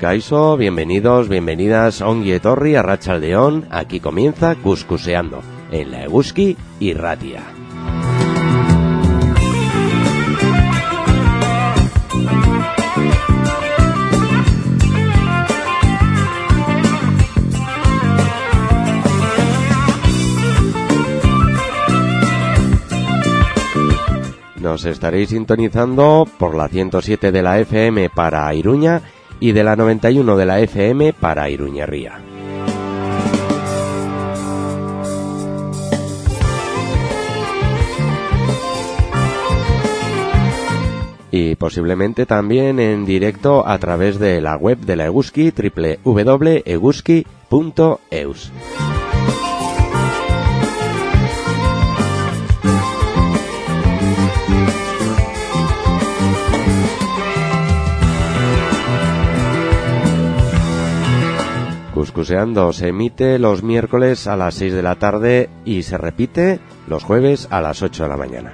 Kaixo, bienvenidos, bienvenidas, ongi etorri, arratsaldeon. Aquí comienza Cuscuseando, en la Eguzki Irratia. Nos estaréis sintonizando por la 107 de la FM para Iruña y de la 91 de la FM para Iruñerría. Y posiblemente también en directo a través de la web de la Eguzki, www.eguzki.eus. Cuscuseando se emite los miércoles a las 6 de la tarde y se repite los jueves a las 8 de la mañana.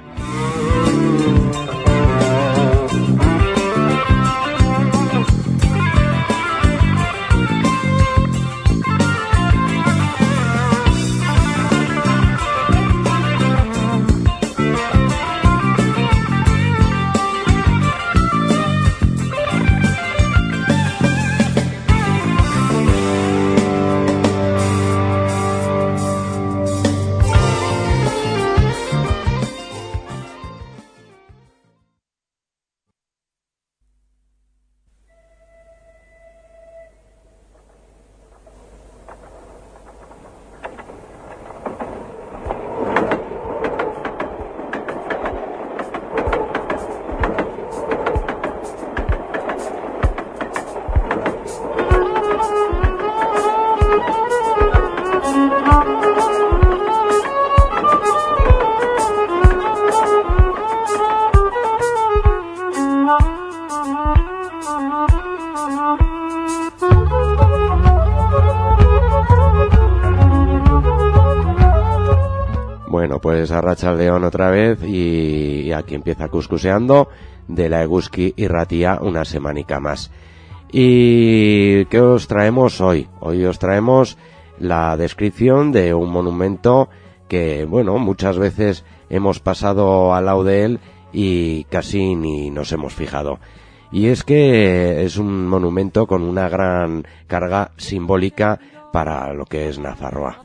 Bueno, pues arratsaldeon otra vez y aquí empieza Cuscuseando de la Eguzki Irratia una semanica más. ¿Y qué os traemos hoy? Hoy os traemos la descripción de un monumento que, bueno, muchas veces hemos pasado al lado de él y casi ni nos hemos fijado. Y es que es un monumento con una gran carga simbólica para lo que es Nafarroa.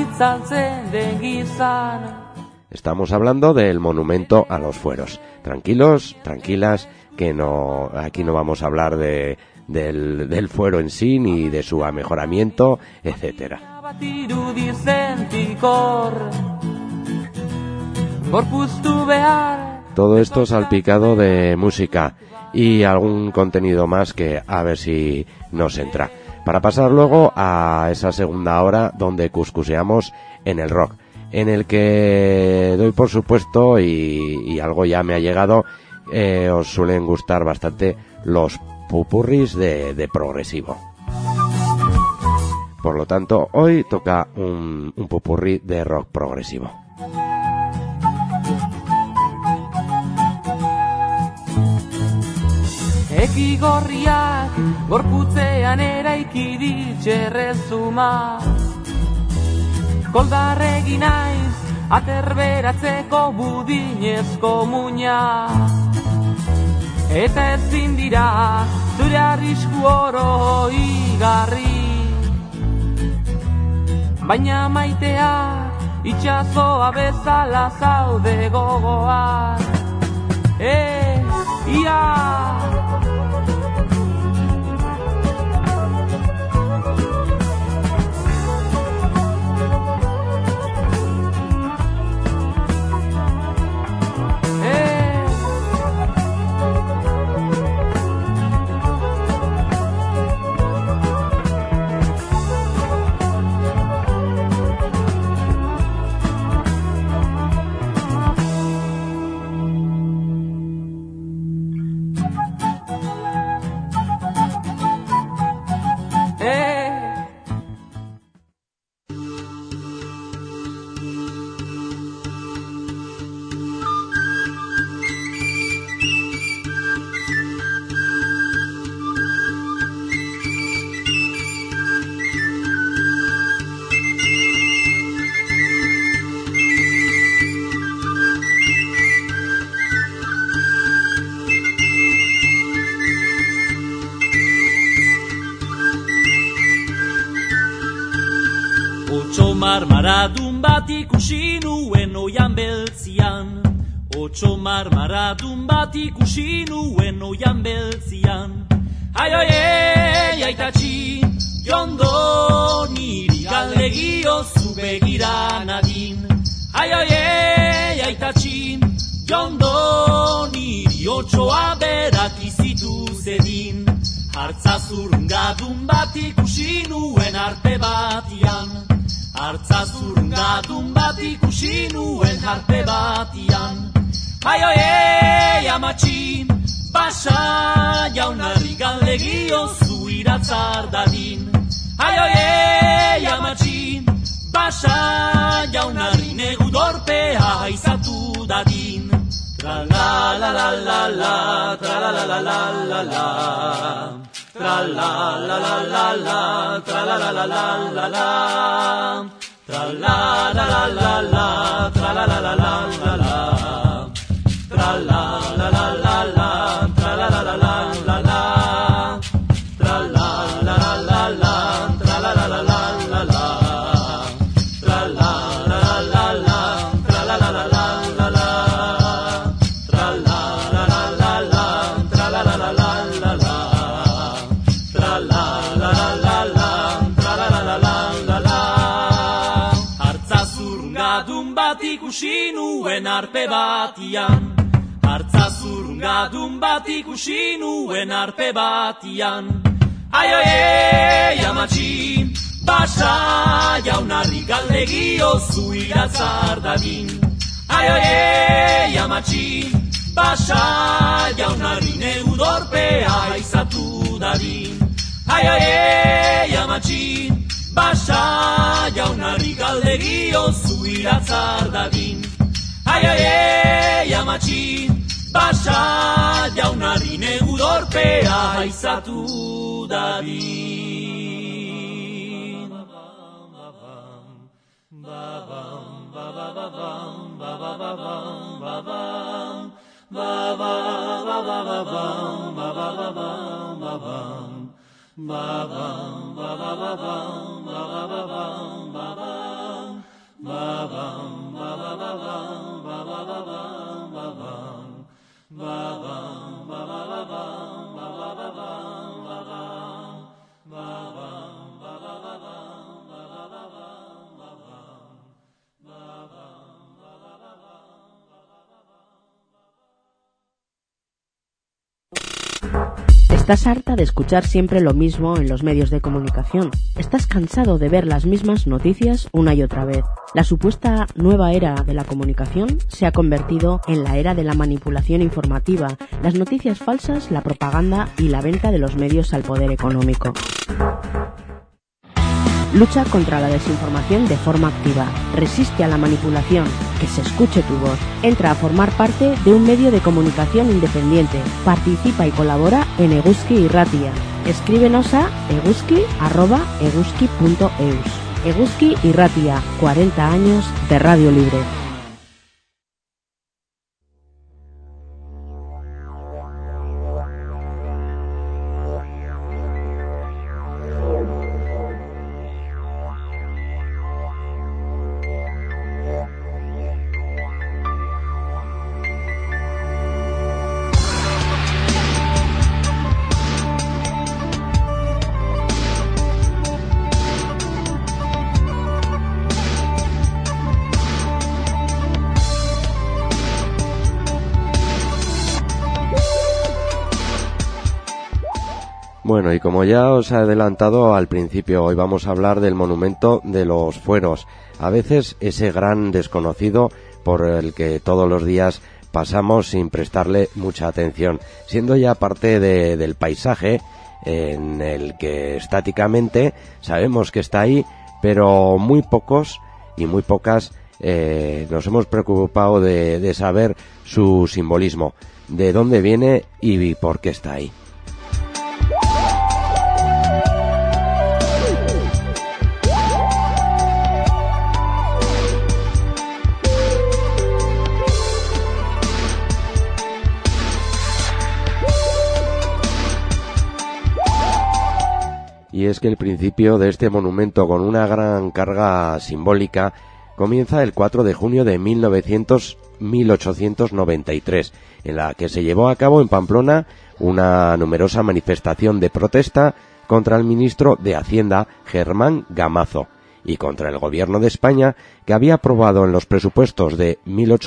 Estamos hablando del monumento a los fueros. Tranquilos, tranquilas, que no, aquí no vamos a hablar del fuero en sí, ni de su amejoramiento, etcétera. Todo esto salpicado de música y algún contenido más que a ver si nos entra. Para pasar luego a esa segunda hora donde cuscuseamos en el rock, en el que doy por supuesto, y algo ya me ha llegado, os suelen gustar bastante los pupurris de progresivo. Por lo tanto, hoy toca un pupurri de rock progresivo. Ekigorriak gorputzean eraiki ditxerrezuma, koldarregi naiz aterberatzeko budinezko muina, eta ezin dira zure arrisku oro igarri, baina maitea itxasoa bezala zaude gogoan. Ia! Otso marmaradun bat ikusi nuen oian beltzian. Otso marmaradun bat ikusi nuen oian beltzian. Ai oie, aitatxi, jondo niri galdegio zu begira nadin. Ai oie, aitatxi, jondo niri otsoa berak izitu zedin. Hartza zurrungadun bat ikusi nuen arpe batian. Hartza zurrungadun bat ikusi nuen arpe batian. Ai oie, amatxi, pasa jaunarri galdegio zu iratzar dadin. Ai oie, amatxi, pasa jaunarri negu dorpea izatu dadin. Tra la la la la la, tra la la la la la la. Tra la la la la la, tra la la la la la la. Tra la la la la la, tra la la la la la la. Tra la la la la la, tra la la la la la la. Tra la la la la la, tra la la la la la la. Tra la la la la, tra la la la la la la. Tra la la la la, tra la la la la la la. Tra la la la la, tra la la la la la. Hartza zurrungadun bat ikusi nuen arpe batian. Hartza zurrungadun bat ikusi nuen arpe batian. Ai oie, amatxi, basa jaunarri galdegio zu iratzar dadin. Ai oie, amatxi, basa jaunarri negu dorpea izatu dadin. Ai oie, amatxi, basa jaunarri galdegio zu iratzar dadin. Ai oie, amatxi, basa jaunarri negu dorpea izatu dadin. ¿Estás harta de escuchar siempre lo mismo en los medios de comunicación? ¿Estás cansado de ver las mismas noticias una y otra vez? La supuesta nueva era de la comunicación se ha convertido en la era de la manipulación informativa, las noticias falsas, la propaganda y la venta de los medios al poder económico. Lucha contra la desinformación de forma activa. Resiste a la manipulación. Que se escuche tu voz. Entra a formar parte de un medio de comunicación independiente. Participa y colabora en Eguzki Irratia. Escríbenos a eguzki@eguzki.eus. Eguzki Irratia, 40 años de Radio Libre. Bueno, y como ya os he adelantado al principio, hoy vamos a hablar del monumento de los fueros. A veces ese gran desconocido por el que todos los días pasamos sin prestarle mucha atención, siendo ya parte del paisaje en el que estáticamente sabemos que está ahí, pero muy pocos y muy pocas nos hemos preocupado de saber su simbolismo, de dónde viene y por qué está ahí. y es que el principio de este monumento, con una gran carga simbólica, comienza el 4 de junio de 1893, en la que se llevó a cabo en Pamplona una numerosa manifestación de protesta contra el ministro de Hacienda, Germán Gamazo, y contra el gobierno de España, que había aprobado en los presupuestos de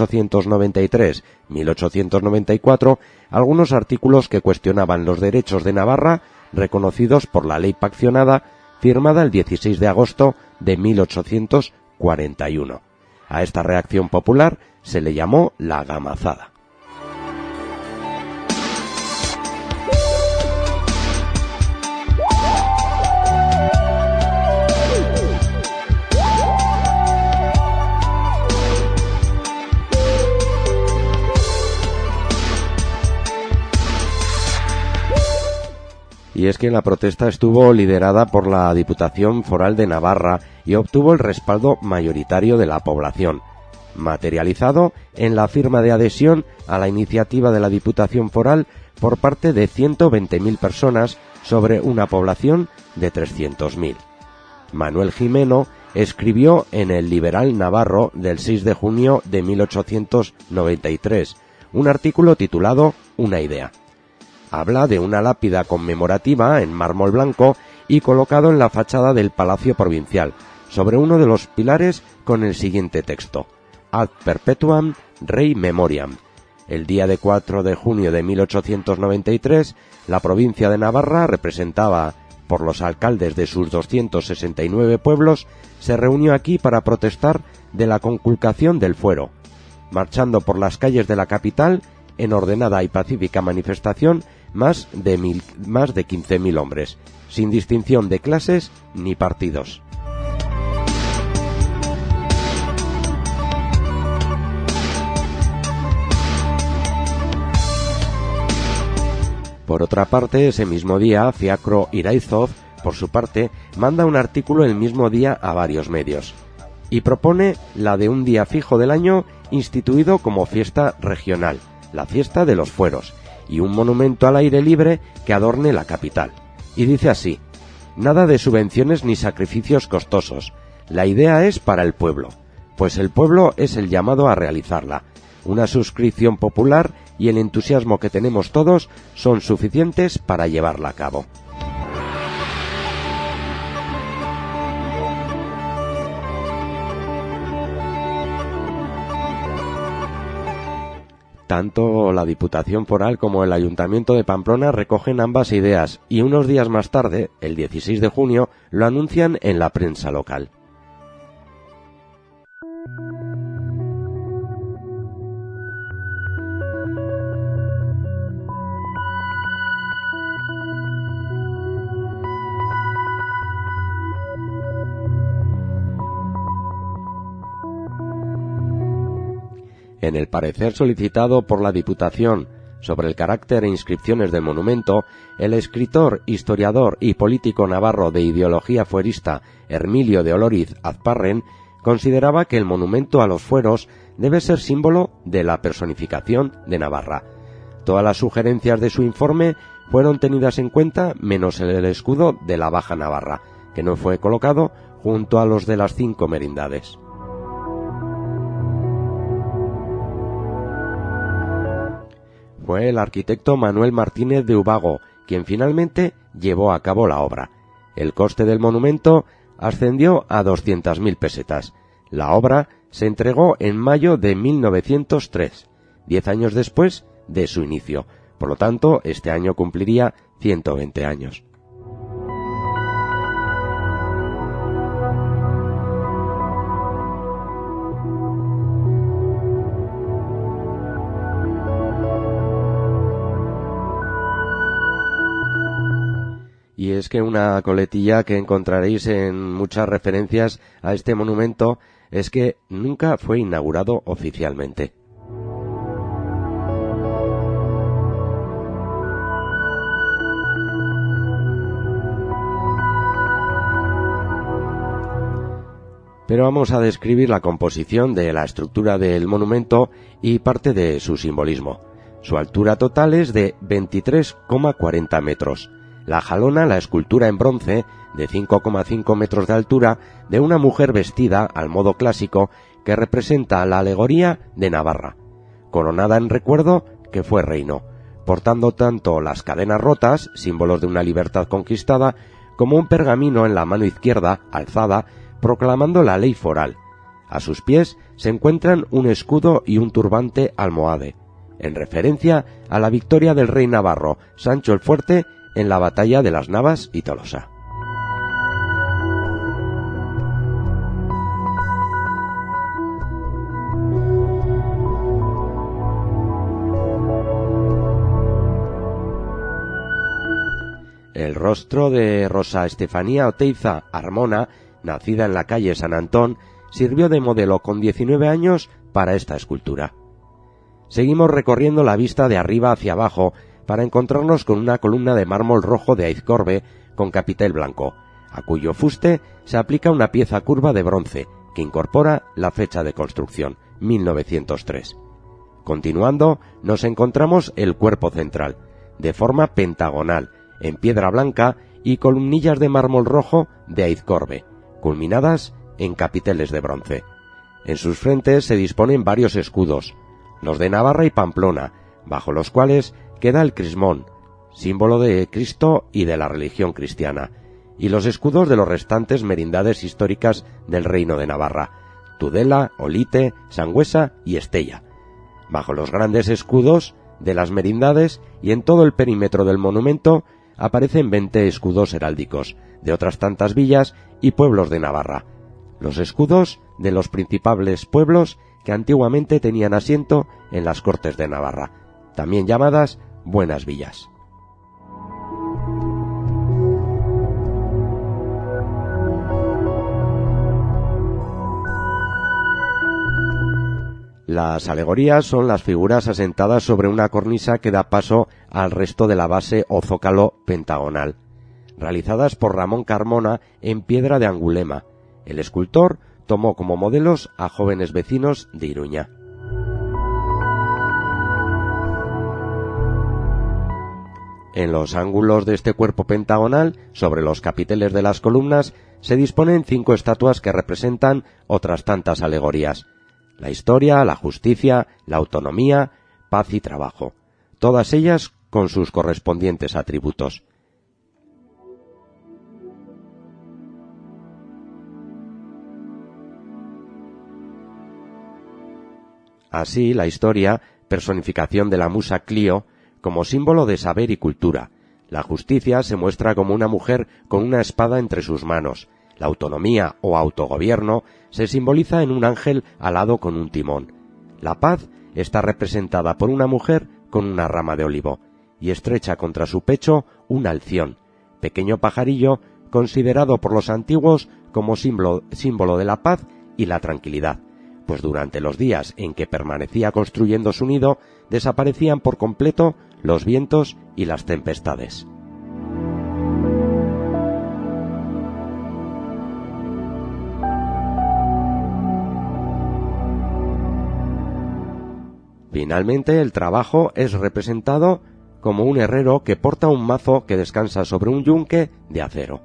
1893-1894 algunos artículos que cuestionaban los derechos de Navarra reconocidos por la ley paccionada firmada el 16 de agosto de 1841. A esta reacción popular se le llamó la Gamazada. Y es que la protesta estuvo liderada por la Diputación Foral de Navarra y obtuvo el respaldo mayoritario de la población, materializado en la firma de adhesión a la iniciativa de la Diputación Foral por parte de 120.000 personas sobre una población de 300.000. Manuel Gimeno escribió en el Liberal Navarro del 6 de junio de 1893 un artículo titulado Una idea. Habla de una lápida conmemorativa en mármol blanco y colocado en la fachada del Palacio Provincial, sobre uno de los pilares, con el siguiente texto: Ad perpetuam rei memoriam. El día de 4 de junio de 1893, la provincia de Navarra, representada por los alcaldes de sus 269 pueblos, se reunió aquí para protestar de la conculcación del fuero, marchando por las calles de la capital en ordenada y pacífica manifestación más de 15.000 hombres, sin distinción de clases ni partidos. Por otra parte, ese mismo día, Fiacro Iraizoz, por su parte, manda un artículo el mismo día a varios medios y propone la de un día fijo del año instituido como fiesta regional, la fiesta de los fueros, y un monumento al aire libre que adorne la capital. Y dice así: nada de subvenciones ni sacrificios costosos. La idea es para el pueblo, pues el pueblo es el llamado a realizarla. Una suscripción popular y el entusiasmo que tenemos todos son suficientes para llevarla a cabo. Tanto la Diputación Foral como el Ayuntamiento de Pamplona recogen ambas ideas y unos días más tarde, el 16 de junio, lo anuncian en la prensa local. En el parecer solicitado por la Diputación sobre el carácter e inscripciones del monumento, el escritor, historiador y político navarro de ideología fuerista Hermilio de Oloriz Azparren consideraba que el monumento a los fueros debe ser símbolo de la personificación de Navarra. Todas las sugerencias de su informe fueron tenidas en cuenta, menos el escudo de la Baja Navarra, que no fue colocado junto a los de las 5 merindades. Fue el arquitecto Manuel Martínez de Ubago quien finalmente llevó a cabo la obra. El coste del monumento ascendió a 200.000 pesetas. La obra se entregó en mayo de 1903, 10 años después de su inicio. Por lo tanto, este año cumpliría 120 años. Y es que una coletilla que encontraréis en muchas referencias a este monumento es que nunca fue inaugurado oficialmente. Pero vamos a describir la composición de la estructura del monumento y parte de su simbolismo. Su altura total es de 23,40 metros. la jalona la escultura en bronce de 5,5 metros de altura de una mujer vestida al modo clásico que representa la alegoría de Navarra, coronada en recuerdo que fue reino, portando tanto las cadenas rotas, símbolos de una libertad conquistada, como un pergamino en la mano izquierda, alzada, proclamando la ley foral. A sus pies se encuentran un escudo y un turbante almohade, en referencia a la victoria del rey navarro Sancho el Fuerte en la batalla de las Navas y Tolosa. El rostro de Rosa Estefanía Oteiza Armona, nacida en la calle San Antón, sirvió de modelo con 19 años para esta escultura. Seguimos recorriendo la vista de arriba hacia abajo para encontrarnos con una columna de mármol rojo de Aizcorbe con capitel blanco, a cuyo fuste se aplica una pieza curva de bronce que incorpora la fecha de construcción, 1903. Continuando, nos encontramos el cuerpo central, de forma pentagonal, en piedra blanca y columnillas de mármol rojo de Aizcorbe, culminadas en capiteles de bronce. En sus frentes se disponen varios escudos, los de Navarra y Pamplona, bajo los cuales queda el crismón, símbolo de Cristo y de la religión cristiana, y los escudos de los restantes merindades históricas del Reino de Navarra, Tudela, Olite, Sangüesa y Estella. Bajo los grandes escudos de las merindades y en todo el perímetro del monumento aparecen 20 escudos heráldicos de otras tantas villas y pueblos de Navarra, los escudos de los principales pueblos que antiguamente tenían asiento en las Cortes de Navarra, también llamadas Buenas Villas. Las alegorías son las figuras asentadas sobre una cornisa que da paso al resto de la base o zócalo pentagonal, realizadas por Ramón Carmona en piedra de Angulema. El escultor tomó como modelos a jóvenes vecinos de Iruña. En los ángulos de este cuerpo pentagonal, sobre los capiteles de las columnas, se disponen 5 estatuas que representan otras tantas alegorías: la historia, la justicia, la autonomía, paz y trabajo, todas ellas con sus correspondientes atributos. Así, la historia, personificación de la musa Clío, como símbolo de saber y cultura. La justicia se muestra como una mujer con una espada entre sus manos. La autonomía o autogobierno se simboliza en un ángel alado con un timón. La paz está representada por una mujer con una rama de olivo y estrecha contra su pecho un alción, pequeño pajarillo considerado por los antiguos como símbolo de la paz y la tranquilidad, pues durante los días en que permanecía construyendo su nido desaparecían por completo los vientos y las tempestades. Finalmente, el trabajo es representado como un herrero que porta un mazo que descansa sobre un yunque de acero.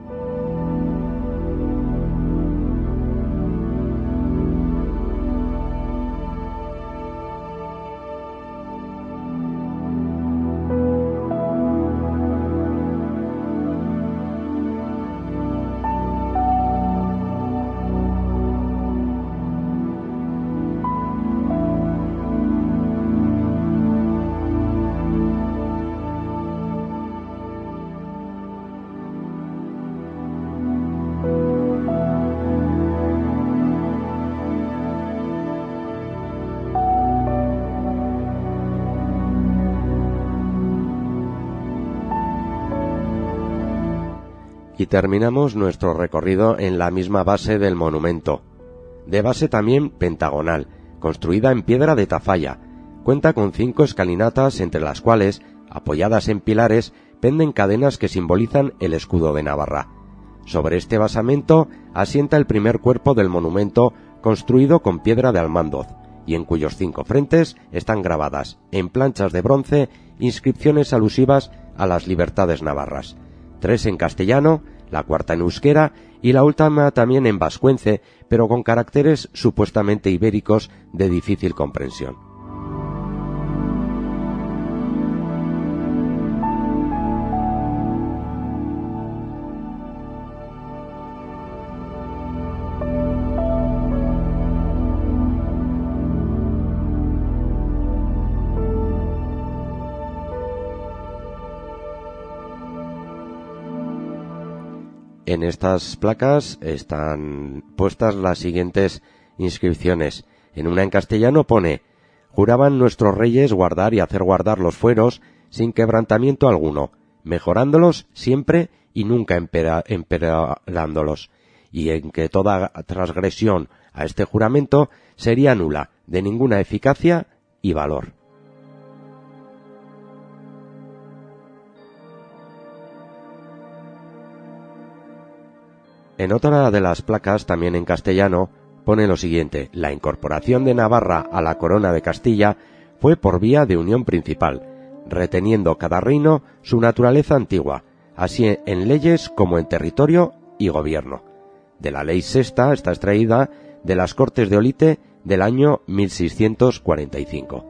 Y terminamos nuestro recorrido en la misma base del monumento, de base también pentagonal, construida en piedra de Tafalla. Cuenta con 5 escalinatas entre las cuales, apoyadas en pilares, penden cadenas que simbolizan el escudo de Navarra. Sobre este basamento asienta el primer cuerpo del monumento, construido con piedra de Almandoz, y en cuyos 5 frentes están grabadas, en planchas de bronce, inscripciones alusivas a las libertades navarras, 3 en castellano, la cuarta en euskera y la última también en vascuence, pero con caracteres supuestamente ibéricos de difícil comprensión. En estas placas están puestas las siguientes inscripciones. En una en castellano pone: juraban nuestros reyes guardar y hacer guardar los fueros sin quebrantamiento alguno, mejorándolos siempre y nunca empeorándolos, y en que toda transgresión a este juramento sería nula, de ninguna eficacia y valor. En otra de las placas, también en castellano, pone lo siguiente: la incorporación de Navarra a la corona de Castilla fue por vía de unión principal, reteniendo cada reino su naturaleza antigua, así en leyes como en territorio y gobierno. De la ley sexta está extraída de las Cortes de Olite del año 1645.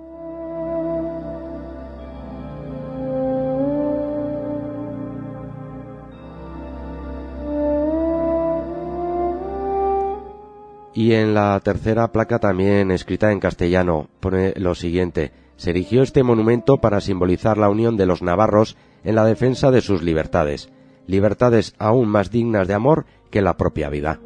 Y en la tercera placa, también escrita en castellano, pone lo siguiente: se erigió este monumento para simbolizar la unión de los navarros en la defensa de sus libertades, libertades aún más dignas de amor que la propia vida.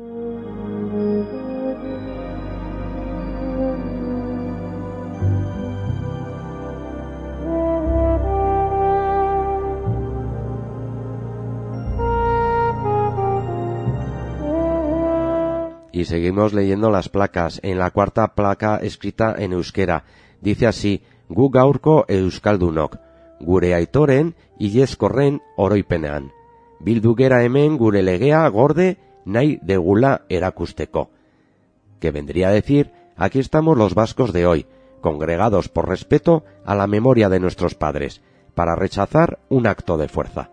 Y seguimos leyendo las placas. En la cuarta placa, escrita en euskera, dice así: gu gaurko euskaldunok, gure aitoren ileskorren oroipenean, bildu gera hemen gure legea gorde nahi degula erakusteko. Que vendría a decir: aquí estamos los vascos de hoy, congregados por respeto a la memoria de nuestros padres, para rechazar un acto de fuerza.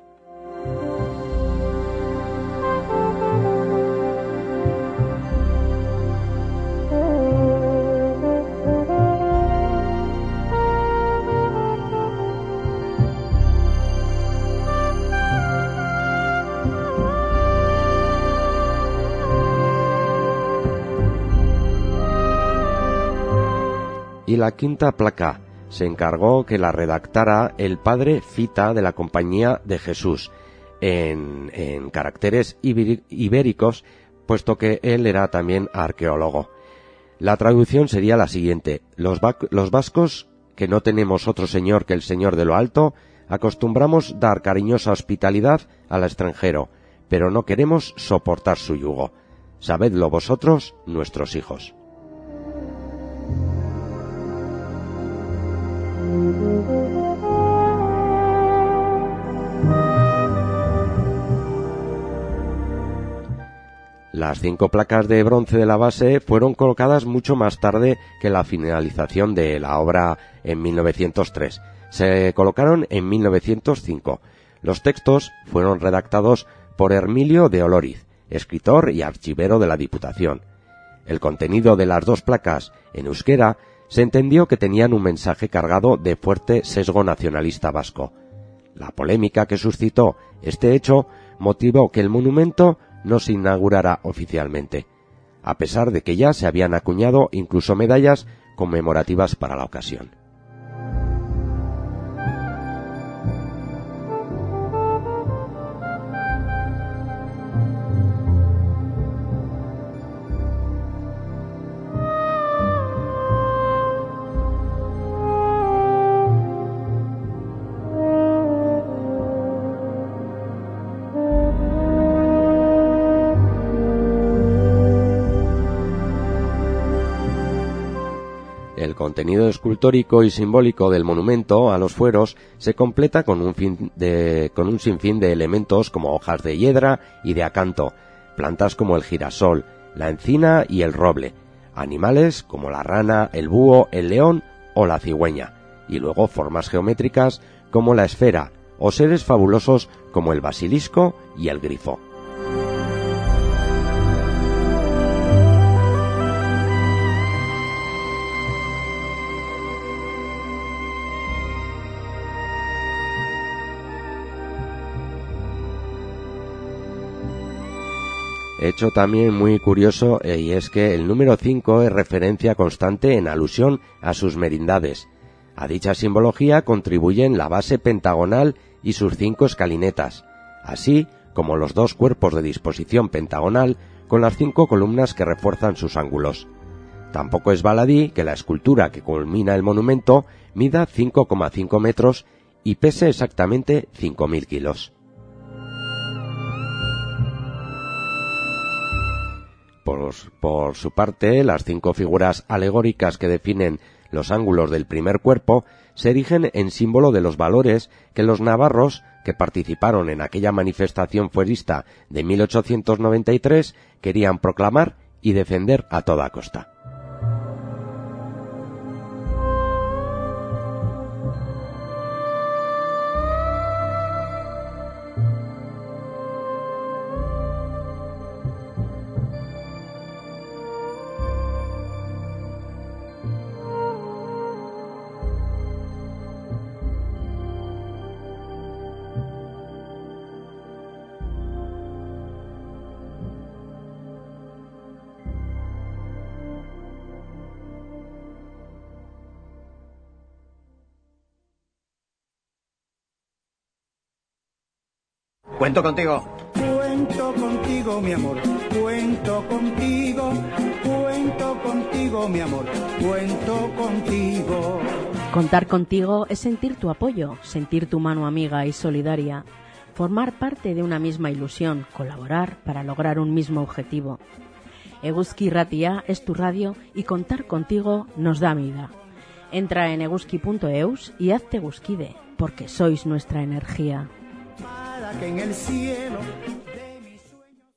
Y la quinta placa se encargó que la redactara el padre Fita de la Compañía de Jesús en caracteres ibéricos, puesto que él era también arqueólogo. La traducción sería la siguiente: los vascos, que no tenemos otro señor que el Señor de lo alto, acostumbramos dar cariñosa hospitalidad al extranjero, pero no queremos soportar su yugo. Sabedlo vosotros, nuestros hijos. Las 5 placas de bronce de la base fueron colocadas mucho más tarde que la finalización de la obra en 1903. Se colocaron en 1905. Los textos fueron redactados por Hermilio de Oloriz, escritor y archivero de la Diputación. El contenido de las 2 placas en euskera se entendió que tenían un mensaje cargado de fuerte sesgo nacionalista vasco. La polémica que suscitó este hecho motivó que el monumento no se inaugurara oficialmente, a pesar de que ya se habían acuñado incluso medallas conmemorativas para la ocasión. El contenido escultórico y simbólico del monumento a los fueros se completa con un sinfín de elementos como hojas de hiedra y de acanto, plantas como el girasol, la encina y el roble, animales como la rana, el búho, el león o la cigüeña, y luego formas geométricas como la esfera o seres fabulosos como el basilisco y el grifo. Hecho también muy curioso, y es que el número 5 es referencia constante en alusión a sus merindades. A dicha simbología contribuyen la base pentagonal y sus 5 escalinetas, así como los 2 cuerpos de disposición pentagonal con las 5 columnas que refuerzan sus ángulos. Tampoco es baladí que la escultura que culmina el monumento mida 5,5 metros y pese exactamente 5.000 kilos. Por su parte, las 5 figuras alegóricas que definen los ángulos del primer cuerpo se erigen en símbolo de los valores que los navarros que participaron en aquella manifestación fuerista de 1893 querían proclamar y defender a toda costa. Cuento contigo. Cuento contigo, mi amor. Cuento contigo. Cuento contigo, mi amor. Cuento contigo. Contar contigo es sentir tu apoyo, sentir tu mano amiga y solidaria, formar parte de una misma ilusión, colaborar para lograr un mismo objetivo. Eguzki Irratia es tu radio y contar contigo nos da vida. Entra en eguzki.eus y hazte eguzkide, porque sois nuestra energía. Para que en el cielo de mis sueños...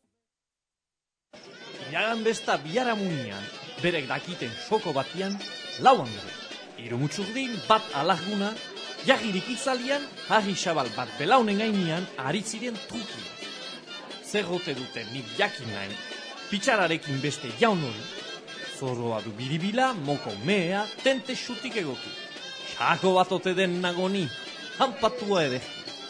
Iragan besta biharamunian, berek dakiten soko batian, lauan dure. Irumutxurdin bat alaguna, jagirik itzalian, harri xabal bat belaunen gainean, aritziren truki. Zerrote dute nik jakin nahi, pitxararekin beste jaun hori, zorroa du biribila, moko mea, tente xutik egoki. Xako bat ote den nagoni, hanpatua ere.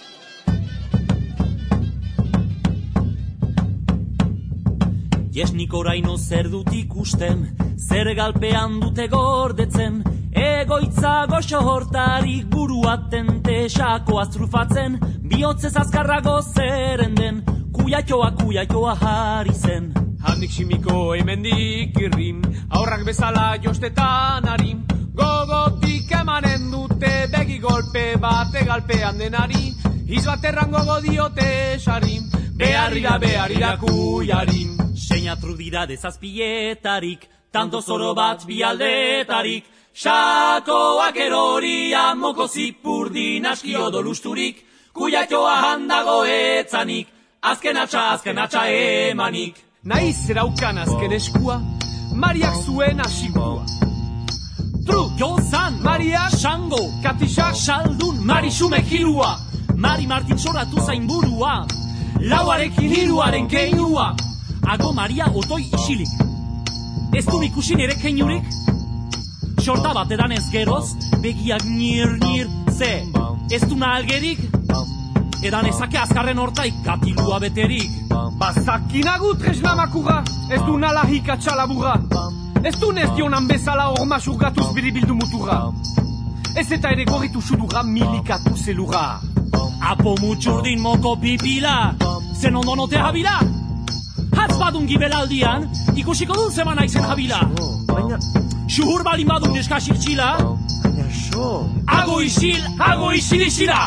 Jesnik oraino zer dut ikusten, zer galpean dute gordetzen, egoitza goxo hortarik buruaten texako aztrufatzen, bihotzez azkarrago zeren den, kuiatxoa jarri zen. Handik simiko hemendik irrim, aurrak bezala jostetan harim, gogotik emanen dute begi golpe bate galpean denari, izbaterran gogo diote sarim, beharira kuiarim. Seinatru dira dezazpietarik, tanto zoro bat bialdetarik, sakoak eroria moko zipurdin aski odolusturik, kuiatxoa handago etzanik, azken atxa emanik. Naiz eraukan azken eskua, Mariak zuen asigua. Tru, Jozan, Mariak, Xango, Katisak, Xaldun, Mari Xume Hilua, Mari Martin soratu zain burua, lauarekin hiruaren keinua. Ago Maria otoi isilik. Ez du ikusin ere keinurik? Xorta bat edan ez geroz, begiak nir, ze, ez du nalgerik? Edan ezake azkarren hortaik katilua beterik. Bazakinagu tresna makurra, ez du nalahik atxalaburra. Ez du nez dionan bezala orma surgatuz biribildu muturra. Ez eta ere gorritu sudurra milikatu zelurra. Apo mutxurdin moko pipila, zen ondo note habila? Hatz badun gibelaldian, ikusiko dun zema naizen habila. Xuhur balin badun neskasir txila. Ago isil isila.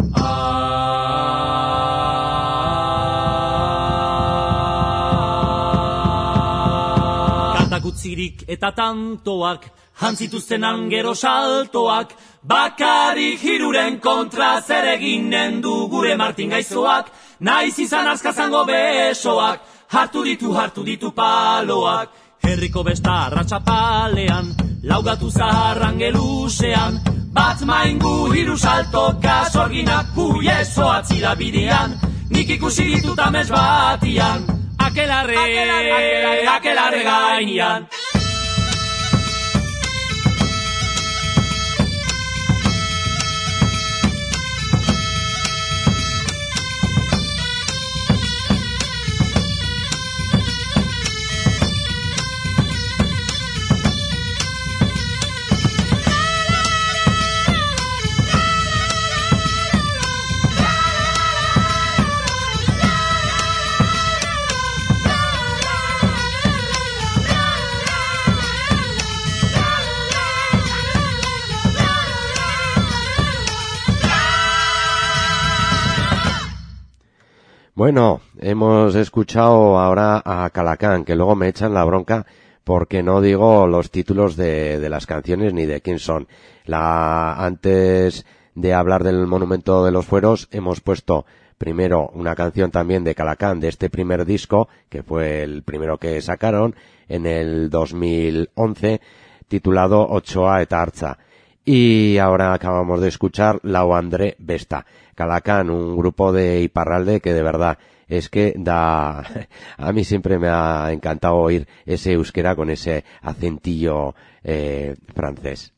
Kantakutzirik eta tantoak, jantzituztenan gero saltoak, bakarik hiruren kontra zer eginen du gure Martin gaizoak, naiz izan azkazango besoak, hartu ditu paloak. Herriko besta arratxapalean, laugatu zaharran gelusean, Bat maingu hiru saltoka sorginak puiezo atzira bidean, nik ikusi ditut amets batian, akelarre gainean. Bueno, hemos escuchado ahora a Calacán, que luego me echan la bronca porque no digo los títulos de las canciones ni de quién son. Antes de hablar del Monumento de los Fueros, hemos puesto primero una canción también de Calacán, de este primer disco, que fue el primero que sacaron en el 2011, titulado Ochoa eta Artza. Y ahora acabamos de escuchar Lau André Besta. Calacán, un grupo de Iparralde que de verdad es que a mí siempre me ha encantado oír ese euskera con ese acentillo francés.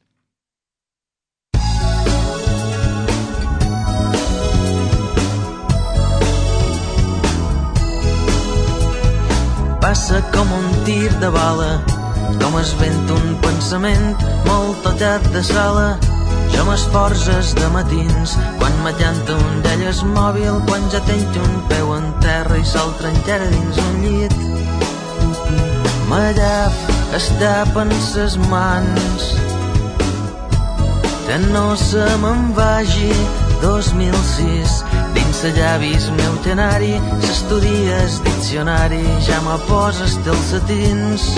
Passa com un tir de bala, com es vent un pensament molt tocat de sala. Jo m'esforces de matins, quan m'allanta un d'elles mòbil, quan ja tenc un peu en terra i s'altre encara dins un llit. M'allaf, es tapen ses mans, que no se me'n vagi 2006. Dins de llavis meu tenari, s'estudies diccionari, ja me poses dels satins.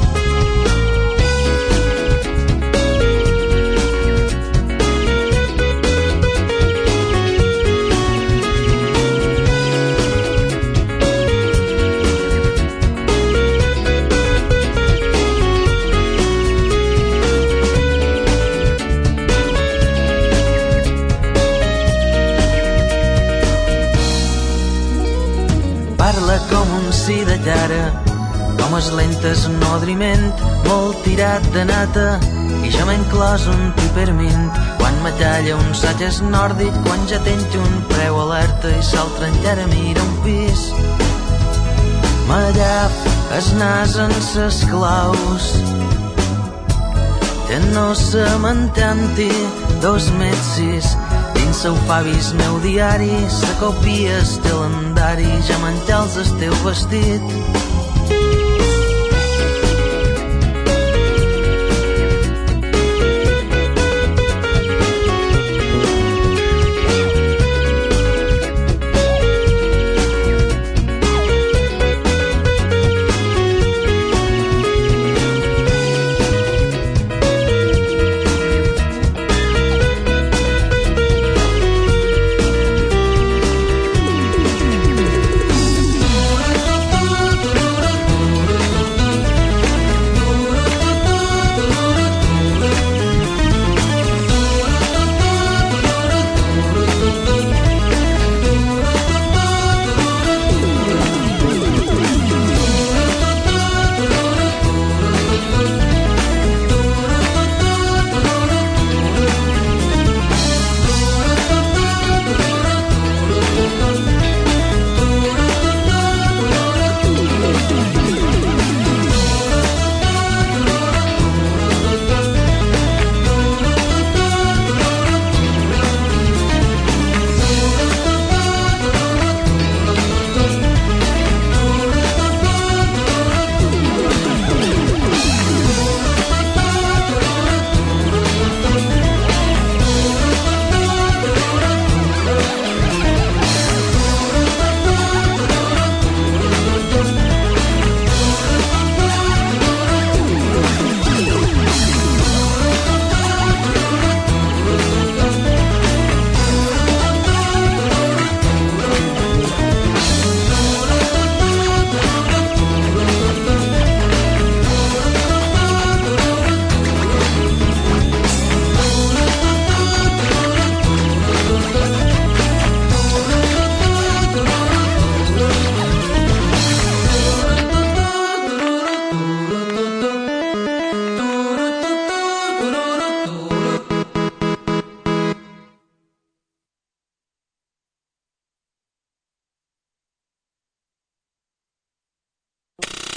Sí de llara, com es lentes nodriment, molt tirat de nata, i jo m'he enclòs un pipermint, quan me talla un satges nòrdic, quan ja tenc un preu alerta i s'altre encara mira un pis. M'allaf es nas en ses claus, que no se m'entanti 2,6 m. Dins seu favis meu diari, se copies calendari, ja m'entals el teu vestit.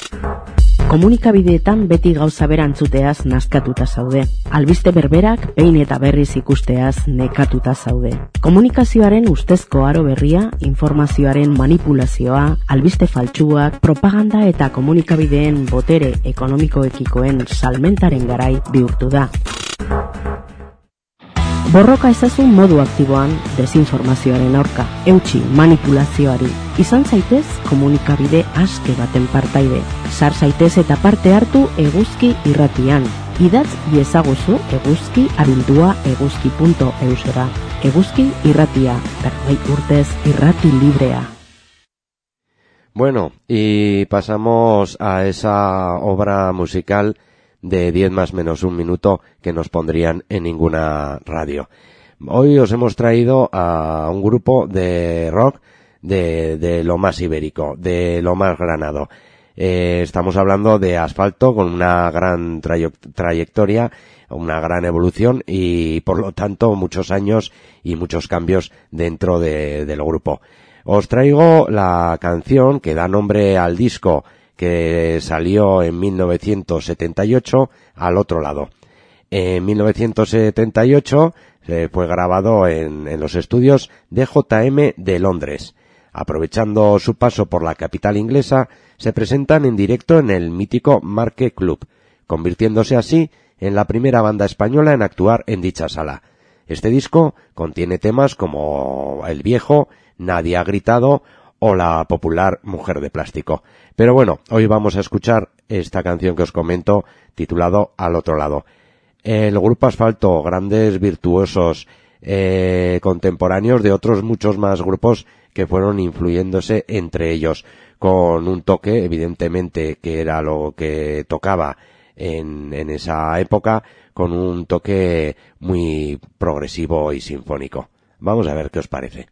Komunikabideetan beti gauza bera entzuteaz nazkatuta zaude. Albiste berberak behin eta berriz ikusteaz nekatuta zaude. Komunikazioaren ustezko aro berria, informazioaren manipulazioa, albiste faltsuak, propaganda eta komunikabideen botere ekonomikoekikoen salmentaren garai bihurtu da. Borroka ezazun modu aktiboan desinformazioaren aurka, eutsi manipulazioari. Izan zaitez komunikabide aske baten partaide. Sar zaitez eta parte hartu Eguzki Irratian. Idatz iezaguzu eguzki@eguzki.eusera. Eguzki Irratia, 40 urtez irrati librea. Bueno, y pasamos a esa obra musical de 10 más menos un minuto que nos pondrían en ninguna radio. Hoy os hemos traído a un grupo de rock de lo más ibérico, de lo más granado. Estamos hablando de Asfalto, con una gran trayectoria, una gran evolución y por lo tanto muchos años y muchos cambios dentro del grupo. Os traigo la canción que da nombre al disco que salió en 1978, Al otro lado. En 1978 fue grabado en los estudios de JM de Londres. Aprovechando su paso por la capital inglesa, se presentan en directo en el mítico Marquee Club, convirtiéndose así en la primera banda española en actuar en dicha sala. Este disco contiene temas como El Viejo, Nadie ha gritado o la popular Mujer de Plástico. Pero bueno, hoy vamos a escuchar esta canción que os comento, titulado Al otro lado. El grupo Asfalto, grandes virtuosos contemporáneos de otros muchos más grupos que fueron influyéndose entre ellos, con un toque, evidentemente, que era lo que tocaba en esa época, con un toque muy progresivo y sinfónico. Vamos a ver qué os parece.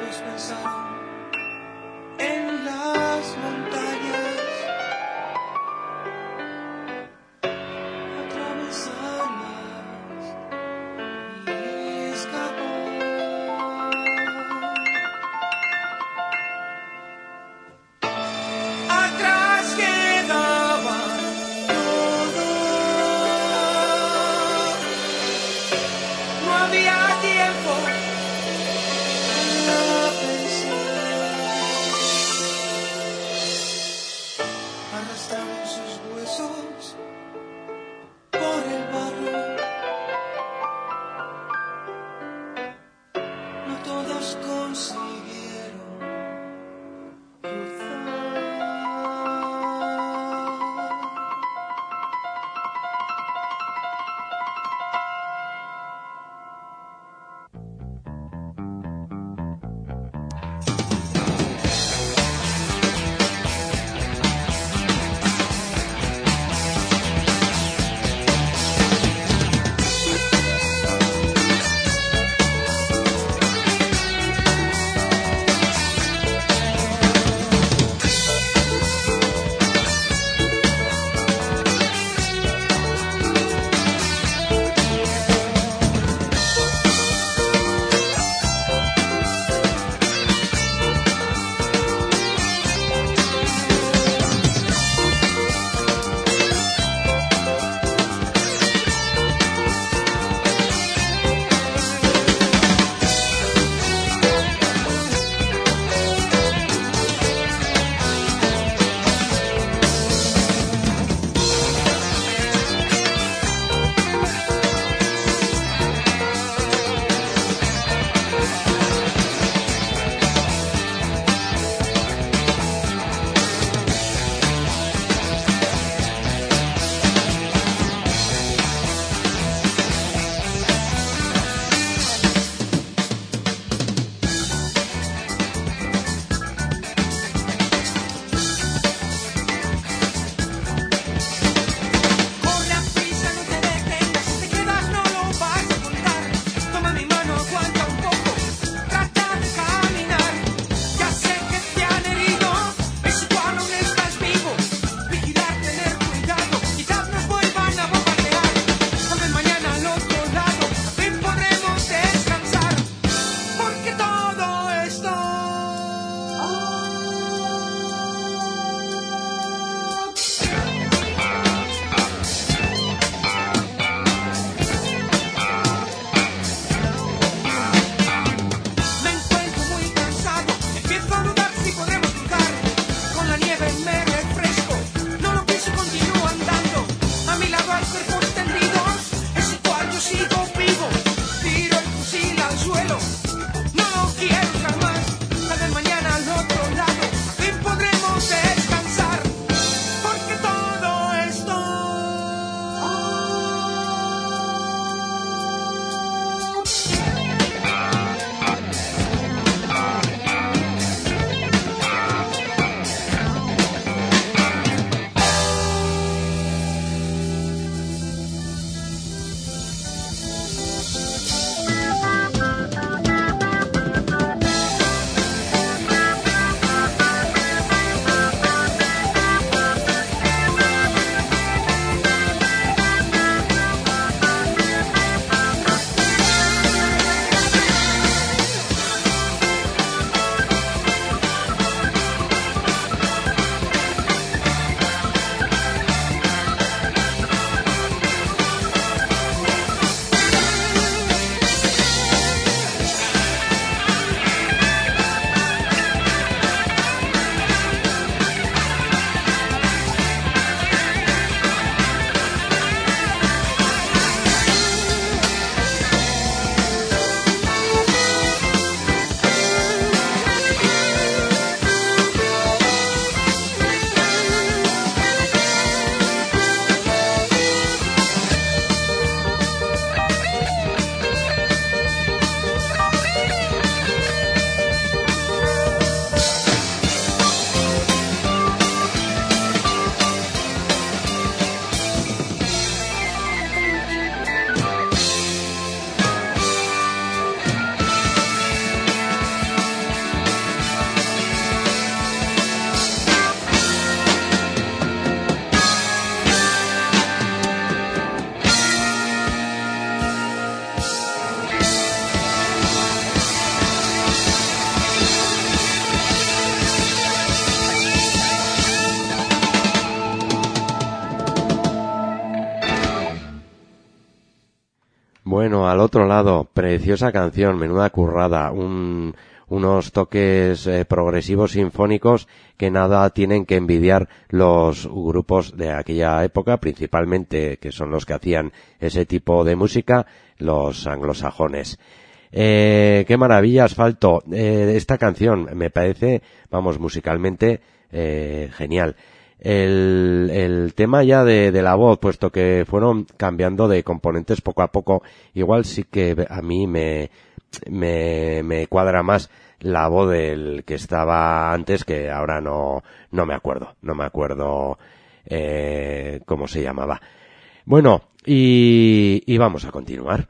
todos pensaron en las montañas, atravesarlas y escapar. Atrás quedaba todo, no había tiempo para pensar. Arrastraron sus huesos por el barro, no todos consiguieron cruzar. Bueno, al otro lado, preciosa canción, menuda currada, unos toques progresivos sinfónicos que nada tienen que envidiar los grupos de aquella época, principalmente que son los que hacían ese tipo de música, los anglosajones. Qué maravilla, Asfalto. Esta canción me parece, vamos, musicalmente genial. El tema ya de la voz, puesto que fueron cambiando de componentes poco a poco, igual sí que a mí me cuadra más la voz del que estaba antes, que ahora no me acuerdo cómo se llamaba. Bueno, y vamos a continuar.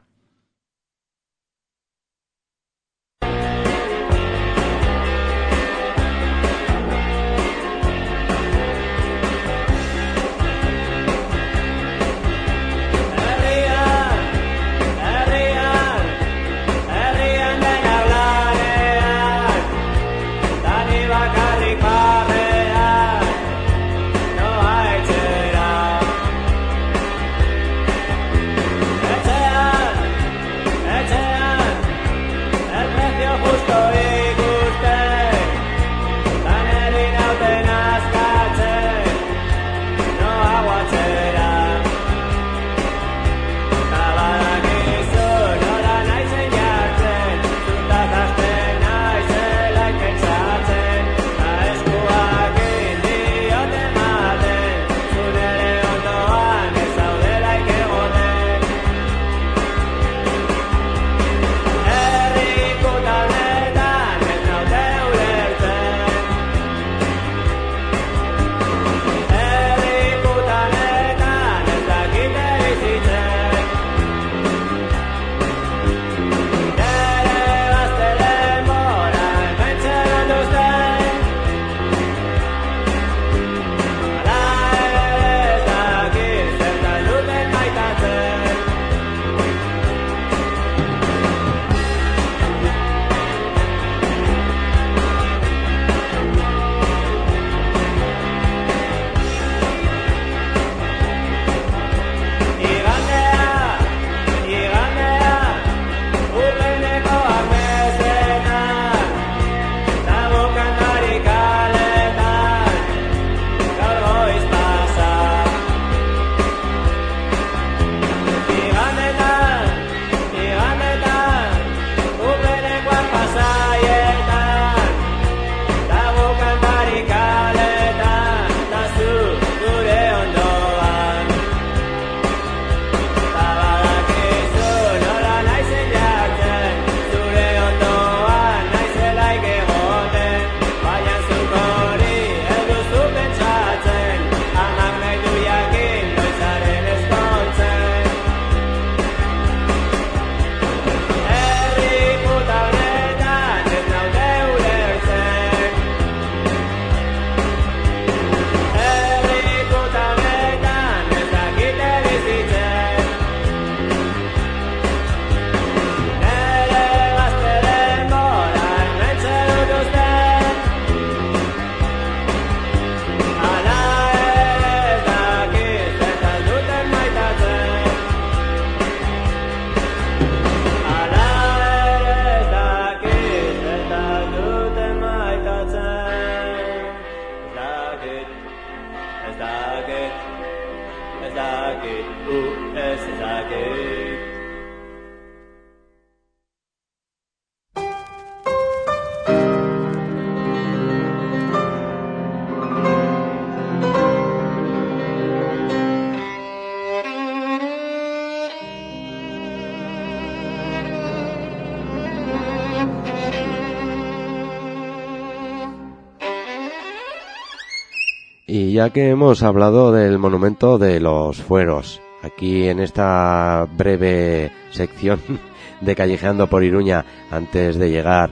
Y ya que hemos hablado del monumento de los fueros, aquí en esta breve sección de Callejeando por Iruña, antes de llegar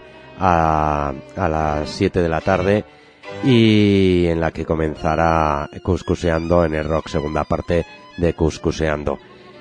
a las 7 de la tarde, y en la que comenzará Cuscuseando en el Rock, segunda parte de Cuscuseando.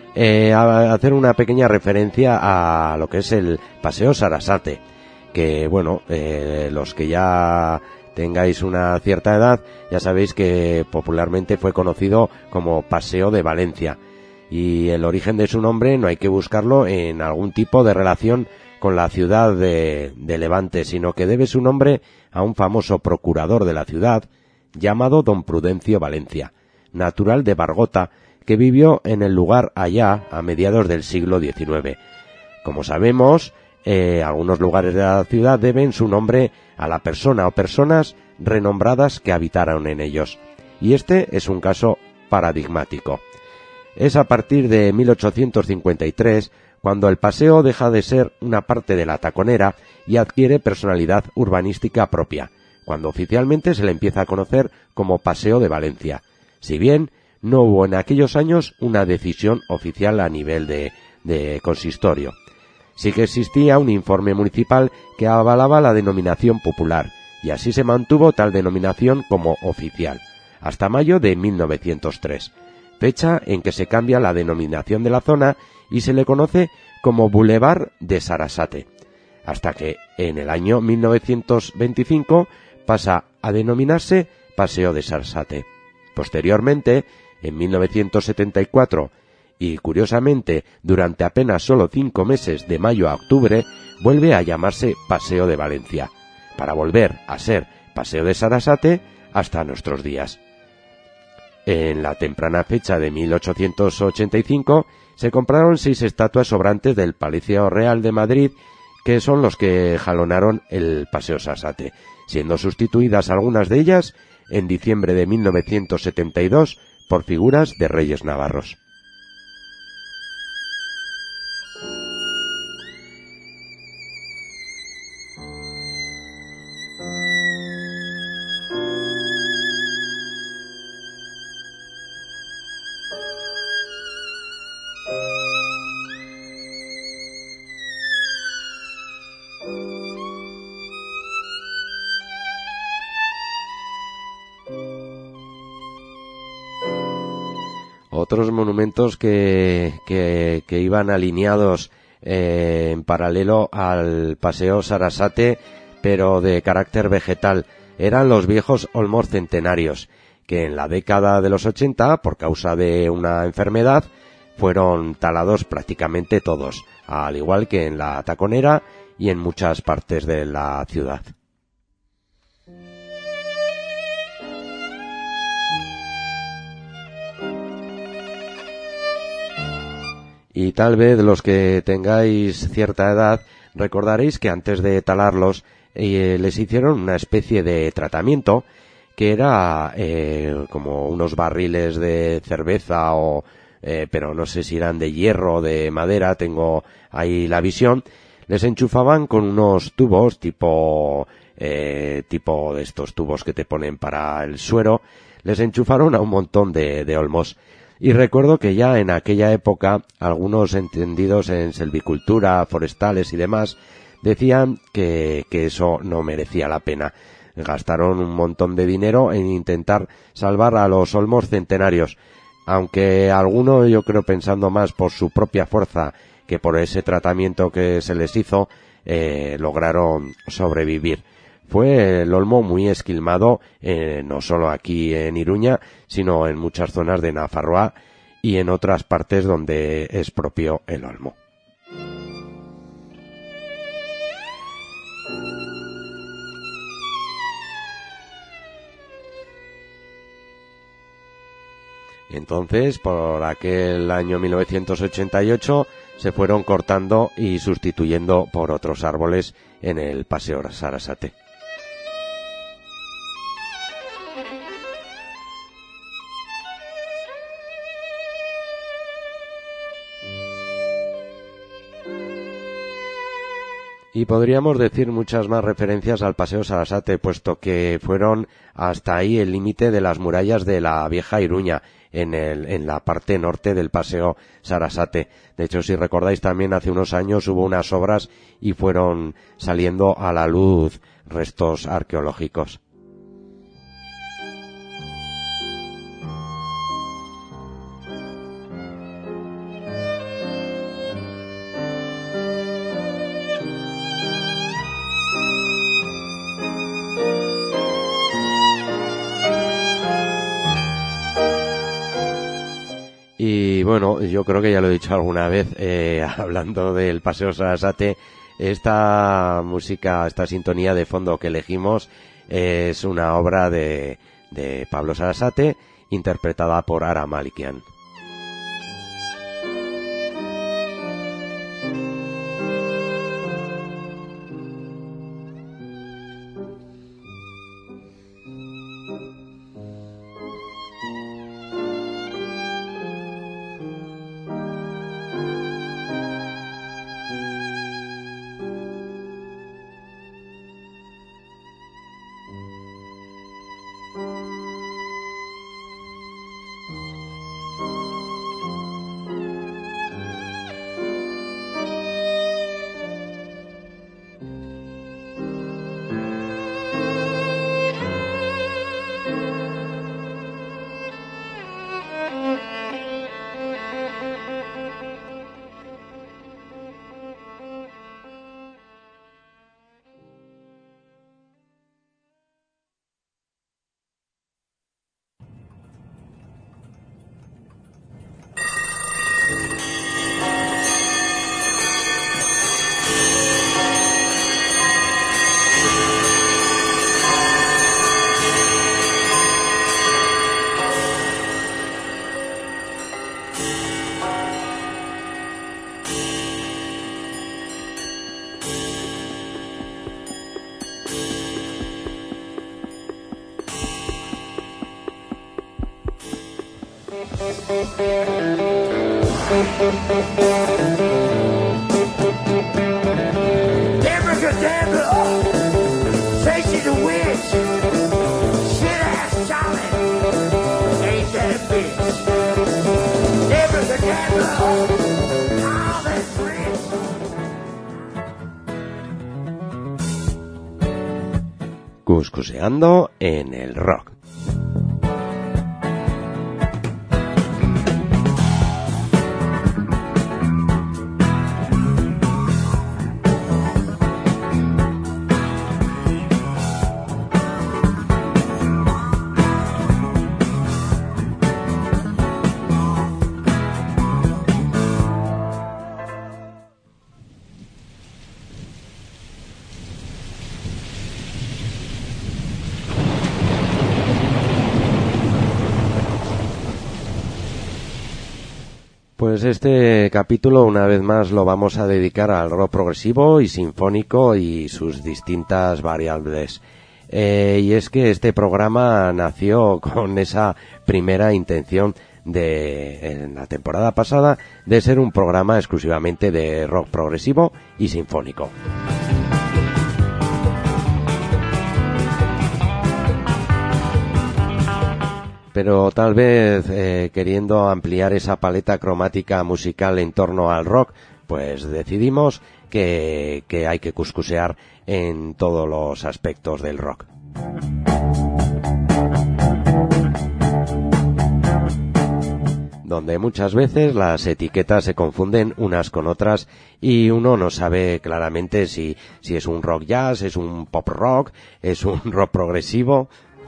A hacer una pequeña referencia a lo que es el Paseo Sarasate, que bueno, los que ya tengáis una cierta edad, ya sabéis que popularmente fue conocido como Paseo de Valencia. y el origen de su nombre no hay que buscarlo en algún tipo de relación con la ciudad de Levante, sino que debe su nombre a un famoso procurador de la ciudad llamado don Prudencio Valencia, natural de Bargota, que vivió en el lugar allá a mediados del siglo XIX. Como sabemos, algunos lugares de la ciudad deben su nombre a la persona o personas renombradas que habitaron en ellos, y este es un caso paradigmático. Es a partir de 1853 cuando el paseo deja de ser una parte de la Taconera y adquiere personalidad urbanística propia, cuando oficialmente se le empieza a conocer como Paseo de Valencia, si bien no hubo en aquellos años una decisión oficial a nivel de consistorio. Sí que existía un informe municipal que avalaba la denominación popular, y así se mantuvo tal denominación como oficial, hasta mayo de 1903, fecha en que se cambia la denominación de la zona y se le conoce como Boulevard de Sarasate, hasta que en el año 1925 pasa a denominarse Paseo de Sarasate. Posteriormente, en 1974, y curiosamente durante apenas solo 5 meses de mayo a octubre, vuelve a llamarse Paseo de Valencia, para volver a ser Paseo de Sarasate hasta nuestros días. En la temprana fecha de 1885 se compraron 6 estatuas sobrantes del Palacio Real de Madrid, que son los que jalonaron el Paseo Sarasate, siendo sustituidas algunas de ellas en diciembre de 1972 por figuras de reyes navarros. Otros monumentos que iban alineados en paralelo al Paseo Sarasate, pero de carácter vegetal, eran los viejos olmos centenarios, que en la década de los 80, por causa de una enfermedad, fueron talados prácticamente todos, al igual que en la Taconera y en muchas partes de la ciudad. Y tal vez los que tengáis cierta edad recordaréis que antes de talarlos les hicieron una especie de tratamiento que era como unos barriles de cerveza pero no sé si eran de hierro o de madera, tengo ahí la visión. Les enchufaban con unos tubos tipo de estos tubos que te ponen para el suero, les enchufaron a un montón de olmos. Y recuerdo que ya en aquella época algunos entendidos en silvicultura, forestales y demás decían que eso no merecía la pena. Gastaron un montón de dinero en intentar salvar a los olmos centenarios, aunque alguno, yo creo, pensando más por su propia fuerza que por ese tratamiento que se les hizo, lograron sobrevivir. Fue el olmo muy esquilmado, no solo aquí en Iruña, sino en muchas zonas de Nafarroa y en otras partes donde es propio el olmo. Entonces, por aquel año 1988, se fueron cortando y sustituyendo por otros árboles en el Paseo Sarasate. Y podríamos decir muchas más referencias al Paseo Sarasate, puesto que fueron hasta ahí el límite de las murallas de la vieja Iruña, en la parte norte del Paseo Sarasate. De hecho, si recordáis, también hace unos años hubo unas obras y fueron saliendo a la luz restos arqueológicos. Y bueno, yo creo que ya lo he dicho alguna vez, hablando del Paseo Sarasate, esta música, esta sintonía de fondo que elegimos es una obra de Pablo Sarasate, interpretada por Ara Malikian. Deborah's a devil. Say she's a witch. Shit-ass Charlie. Ain't that bitch. Deborah's a devil. All that's rich. Cuscuseando en el rock. Pues este capítulo una vez más lo vamos a dedicar al rock progresivo y sinfónico y sus distintas variables. Y es que este programa nació con esa primera intención en la temporada pasada de ser un programa exclusivamente de rock progresivo y sinfónico. Pero tal vez queriendo ampliar esa paleta cromática musical en torno al rock, pues decidimos que hay que cuscusear en todos los aspectos del rock. Donde muchas veces las etiquetas se confunden unas con otras y uno no sabe claramente si es un rock jazz, es un pop rock, es un rock progresivo.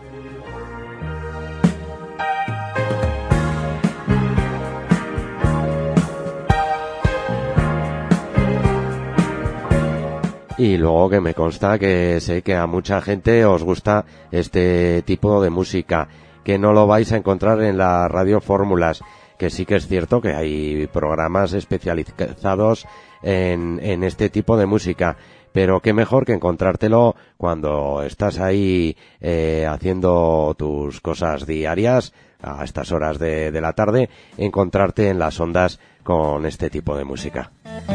Y luego que me consta que sé que a mucha gente os gusta este tipo de música, que no lo vais a encontrar en las radiofórmulas, que sí que es cierto que hay programas especializados en este tipo de música, pero qué mejor que encontrártelo cuando estás ahí haciendo tus cosas diarias, a estas horas de la tarde, encontrarte en las ondas con este tipo de música.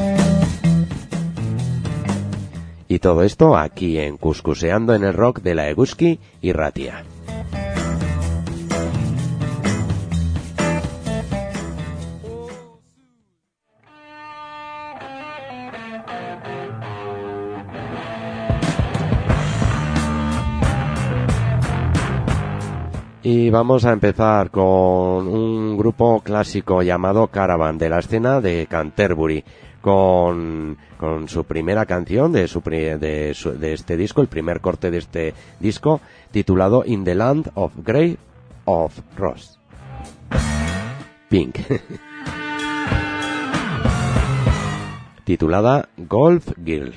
Y todo esto aquí en Cuscuseando en el Rock de la Eguzki y Ratia. Y vamos a empezar con un grupo clásico llamado Caravan, de la escena de Canterbury, con su primera canción de este disco, el primer corte de este disco, titulado In the Land of Grave of Rose. Pink. Titulada Golf Girl.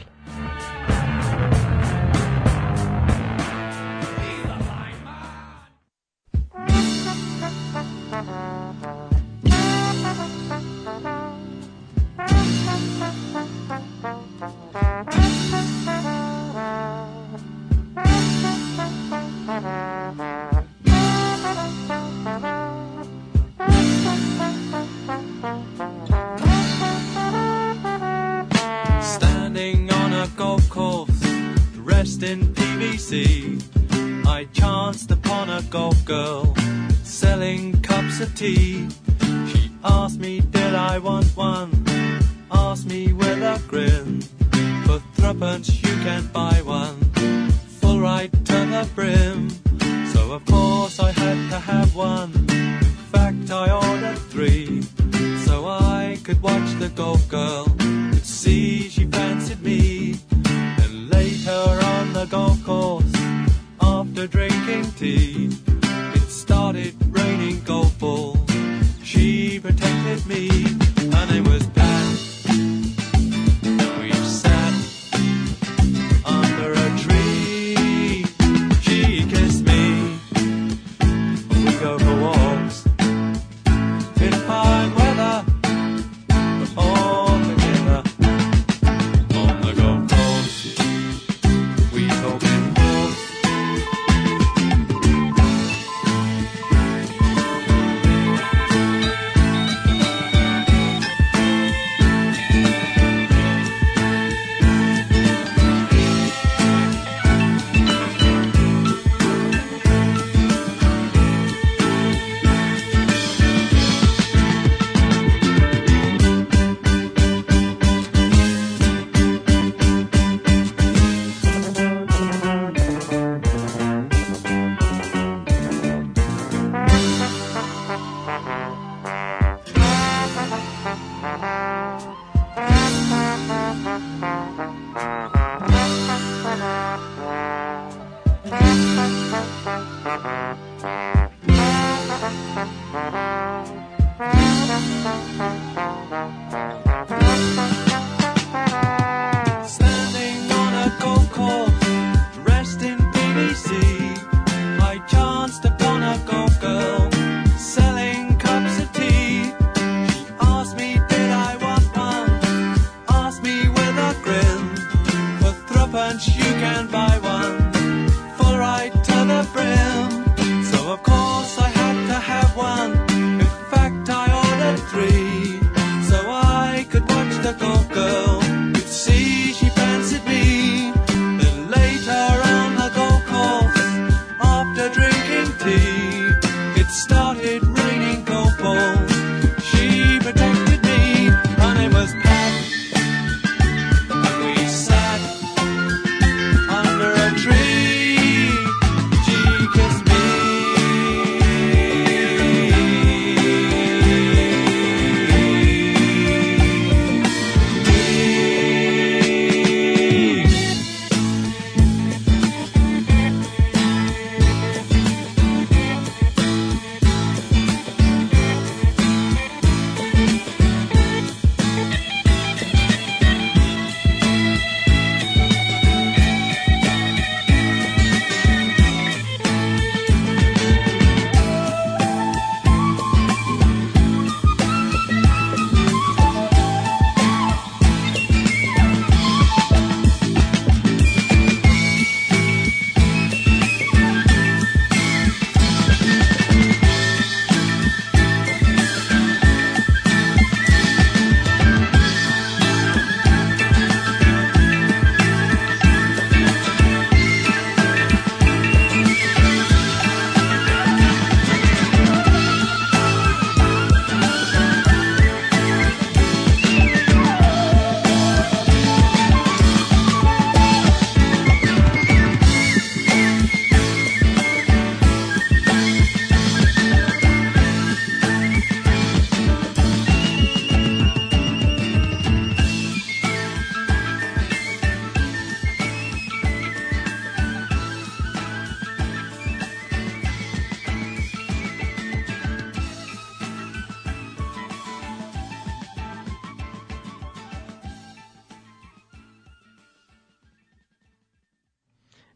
In PVC, I chanced upon a golf girl selling cups of tea. She asked me did I want one, asked me with a grin. For threepence you can buy one, full right to the brim. So of course I had to have one, in fact I ordered 3. So I could watch the golf girl, could see she fancied me. Later on the golf course, after drinking tea, it started raining golf balls. She protected me. Her name was Pat. We sat under a tree. She kissed me. We go for walks in fine weather, but all together on the golf course. We talking horse.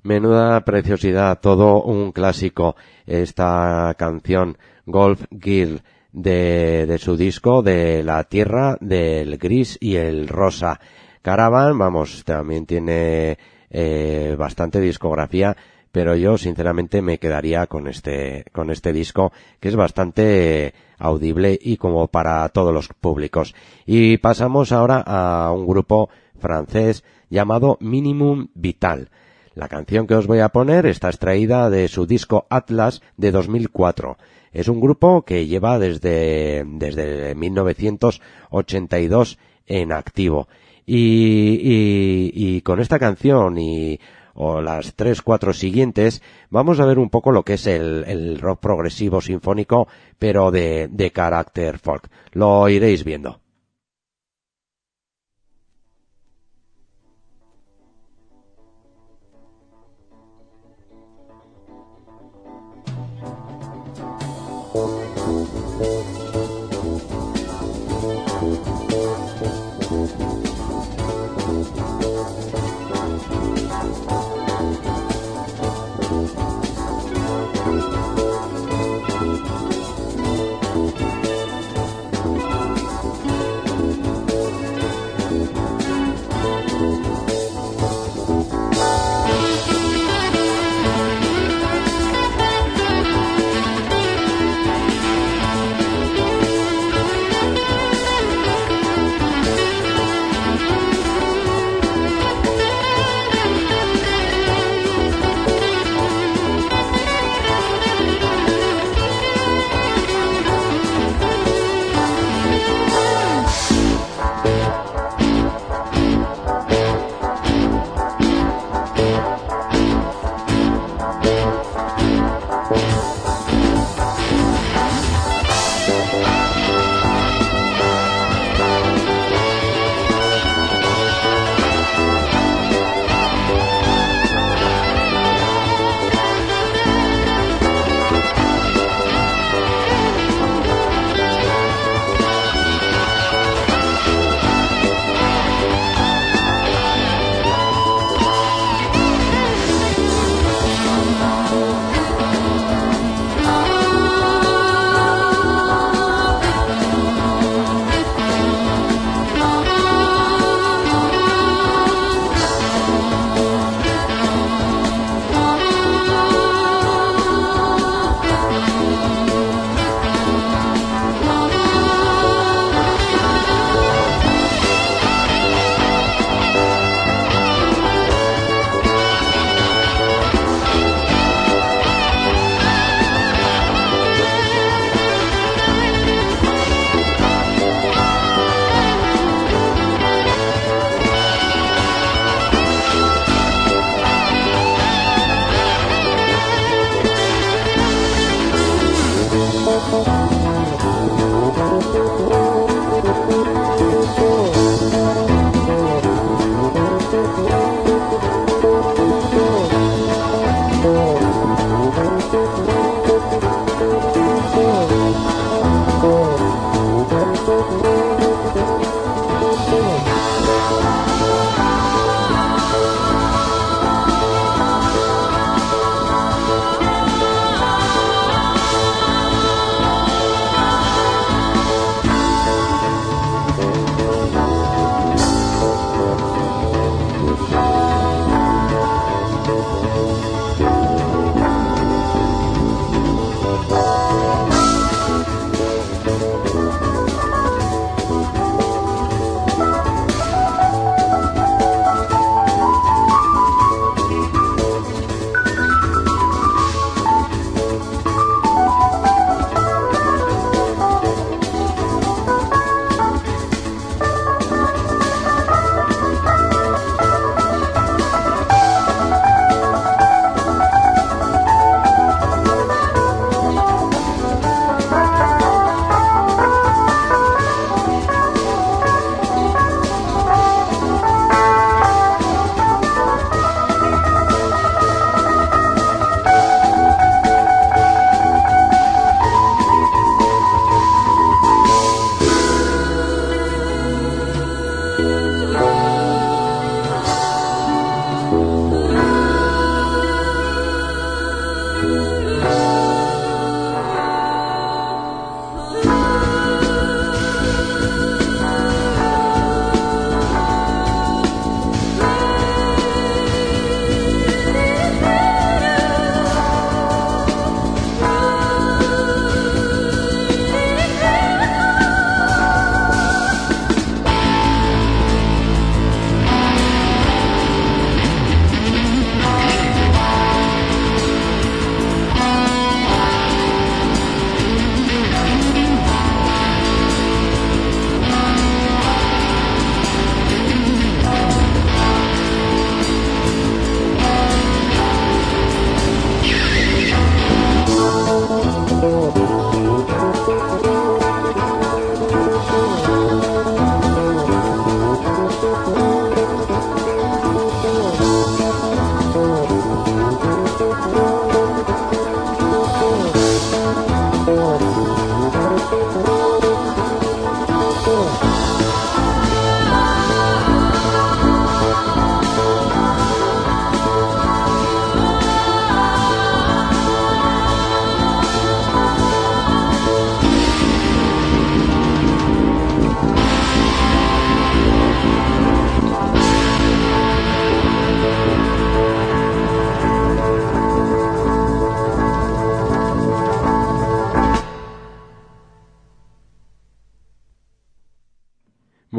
Menuda preciosidad, todo un clásico, esta canción Golf Girl de su disco de la tierra, del gris y el rosa. Caravan, vamos, también tiene bastante discografía, pero yo sinceramente me quedaría con este disco, que es bastante audible y como para todos los públicos. Y pasamos ahora a un grupo francés llamado Minimum Vital. La canción que os voy a poner está extraída de su disco Atlas de 2004. Es un grupo que lleva desde 1982 en activo. Y con esta canción o las 3-4 siguientes vamos a ver un poco lo que es el rock progresivo sinfónico, pero de carácter folk. Lo iréis viendo.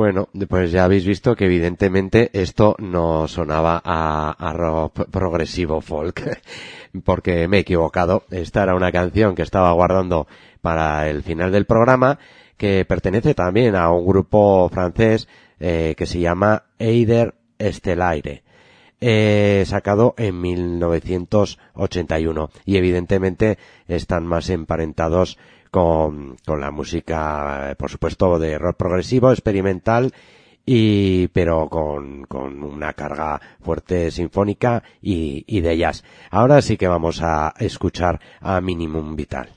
Bueno, pues ya habéis visto que evidentemente esto no sonaba a rock progresivo folk, porque me he equivocado. Esta era una canción que estaba guardando para el final del programa, que pertenece también a un grupo francés que se llama Eider Stellaire, sacado en 1981, y evidentemente están más emparentados con la música, por supuesto, de rock progresivo, experimental, pero con una carga fuerte sinfónica y de jazz. Ahora sí que vamos a escuchar a Minimum Vital.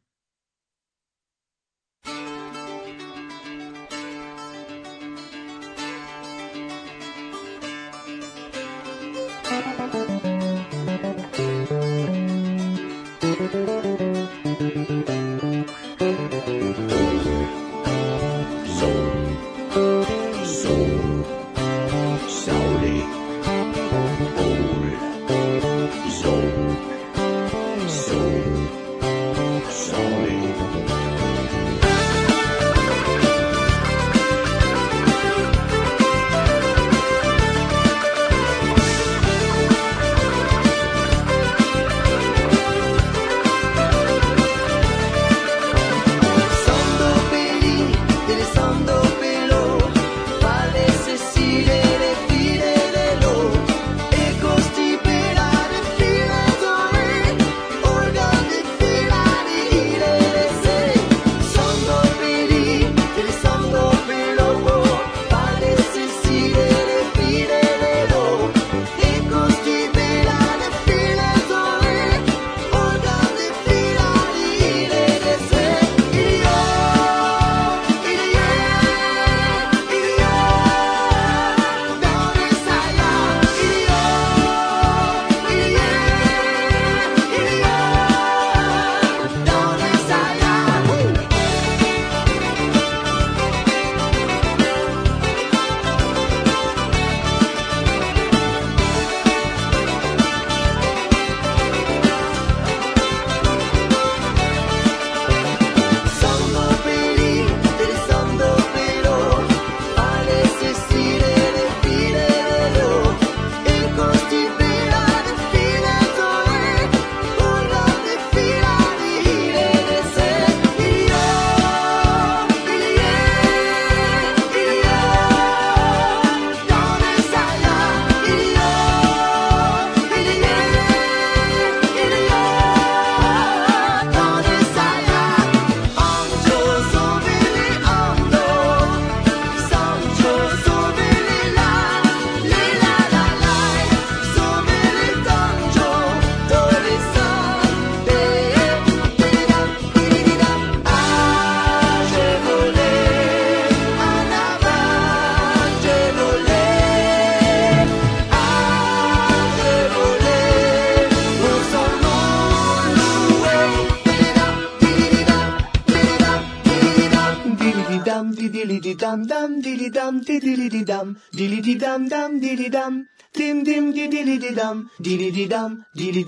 dum dum dilly dum diddly dum dilly dum dum dilly dum dim dim diddly dum dilly dum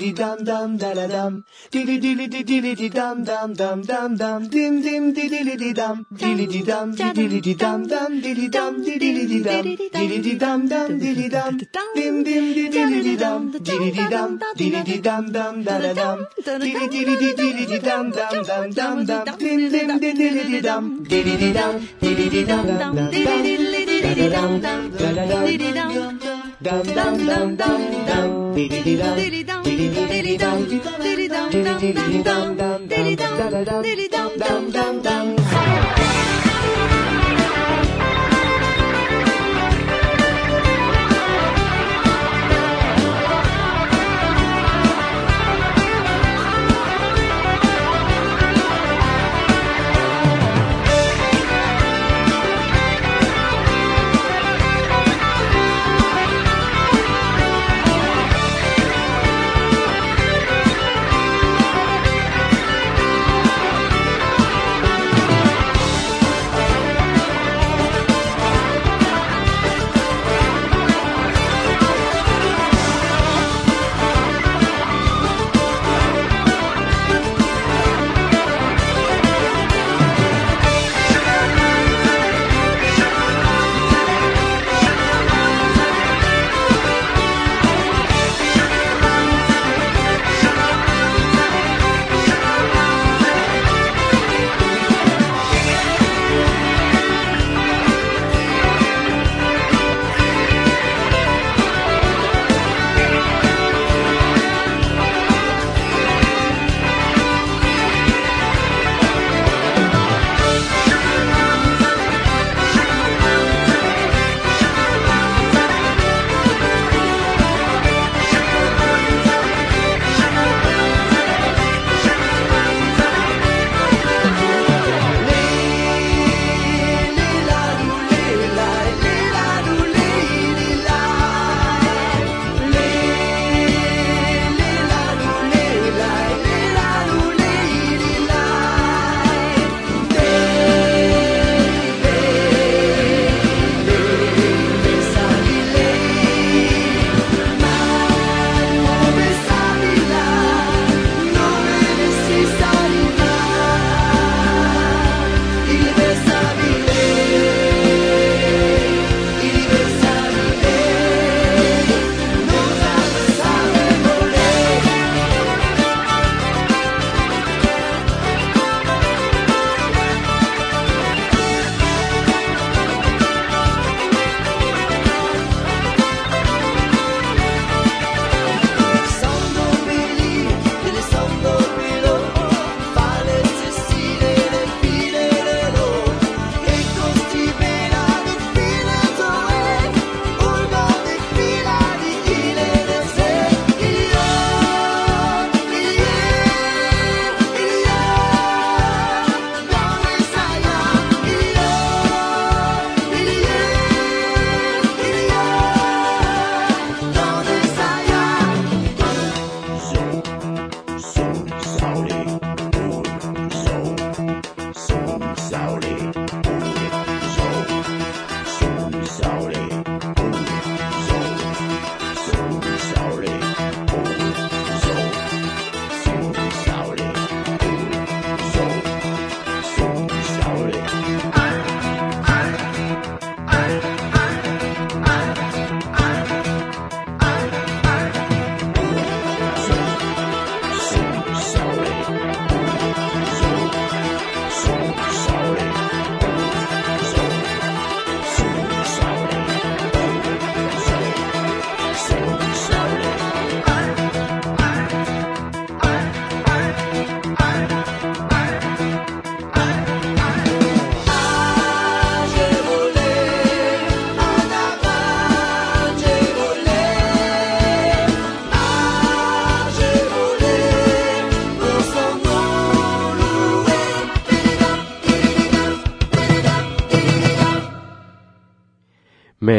dum da da dum dilly dum dum dum dum dum dim dim diddly dum dilly dum dum dilly dum dilly dum dum dilly dum dim dim diddly dum dum da da dum dilly dum dum dum dim dim diddly dum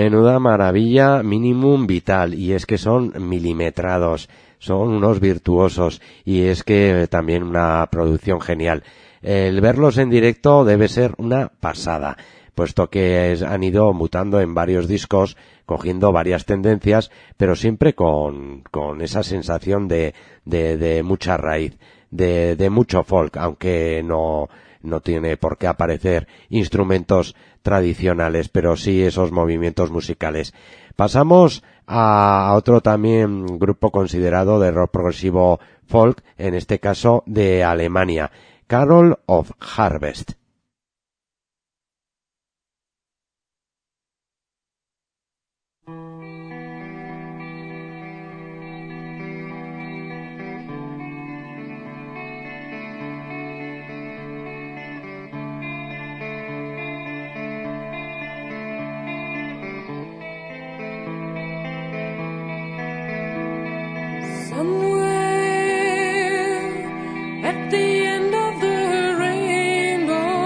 Menuda maravilla, Minimum Vital, y es que son milimetrados, son unos virtuosos, y es que también una producción genial. El verlos en directo debe ser una pasada, puesto que han ido mutando en varios discos, cogiendo varias tendencias, pero siempre con esa sensación de mucha raíz, de mucho folk, aunque no tiene por qué aparecer instrumentos tradicionales, pero sí esos movimientos musicales. Pasamos a otro también grupo considerado de rock progresivo folk, en este caso de Alemania, Carol of Harvest. Somewhere at the end of the rainbow,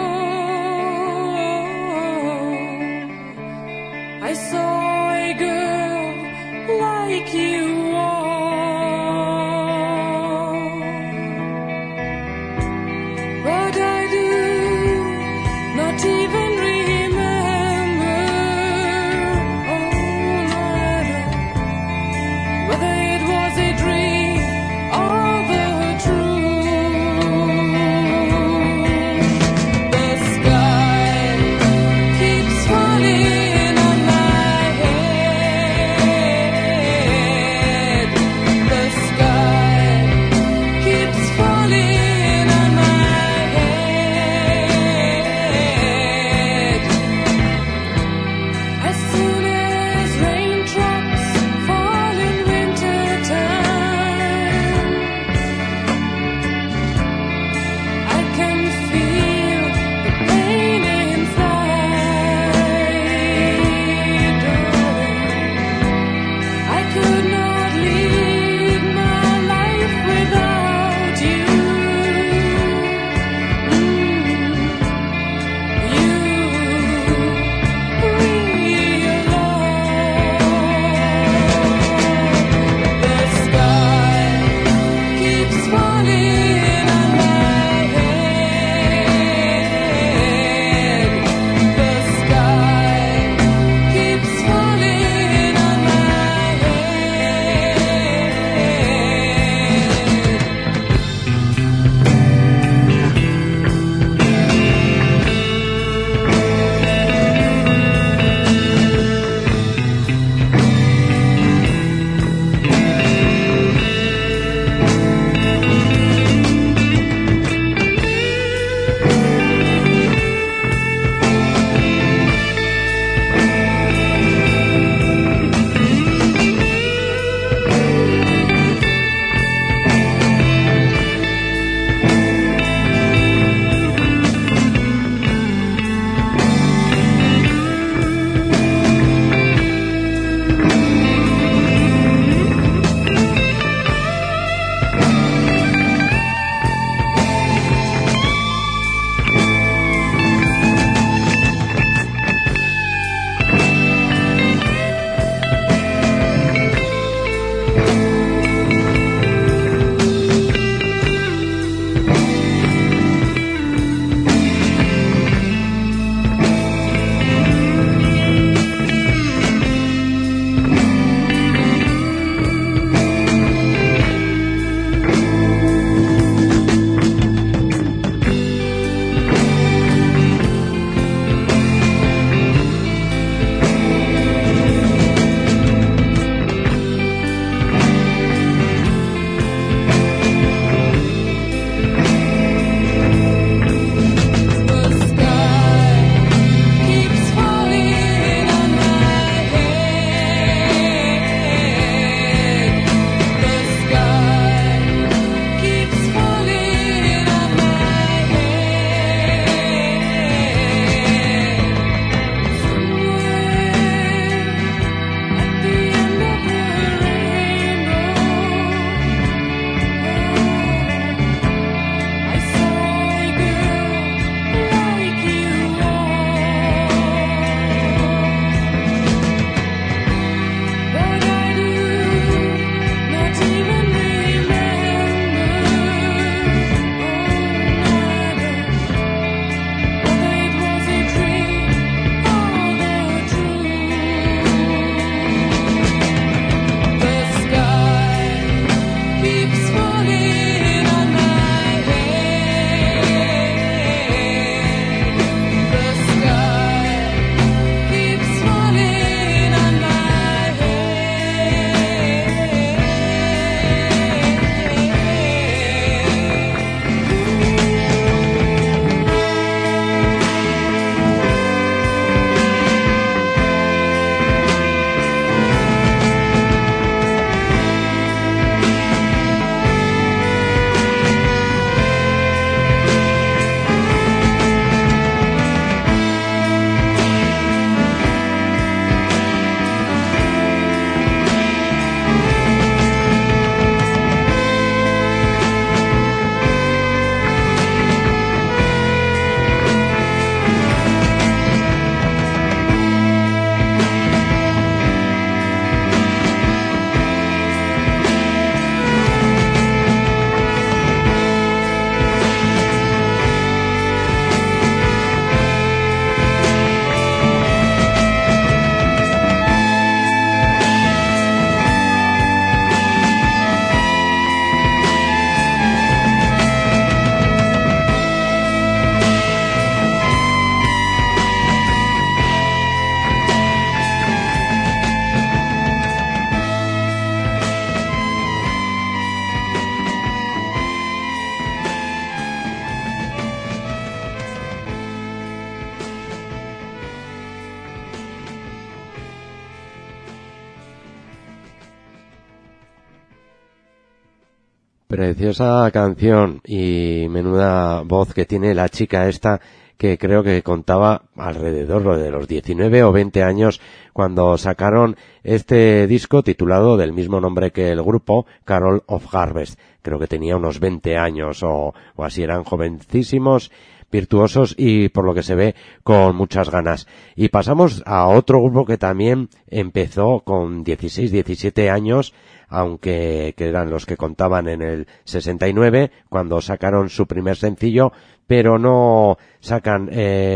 smiling on my head. The sky keeps smiling on my Preciosa canción y menuda voz que tiene la chica esta, que creo que contaba alrededor de los 19 o 20 años cuando sacaron este disco titulado del mismo nombre que el grupo, Carol of Harvest. Creo que tenía unos 20 años o así, eran jovencísimos, virtuosos y por lo que se ve con muchas ganas. Y pasamos a otro grupo que también empezó con 16, 17 años, aunque que eran los que contaban en el 69 cuando sacaron su primer sencillo, pero no sacan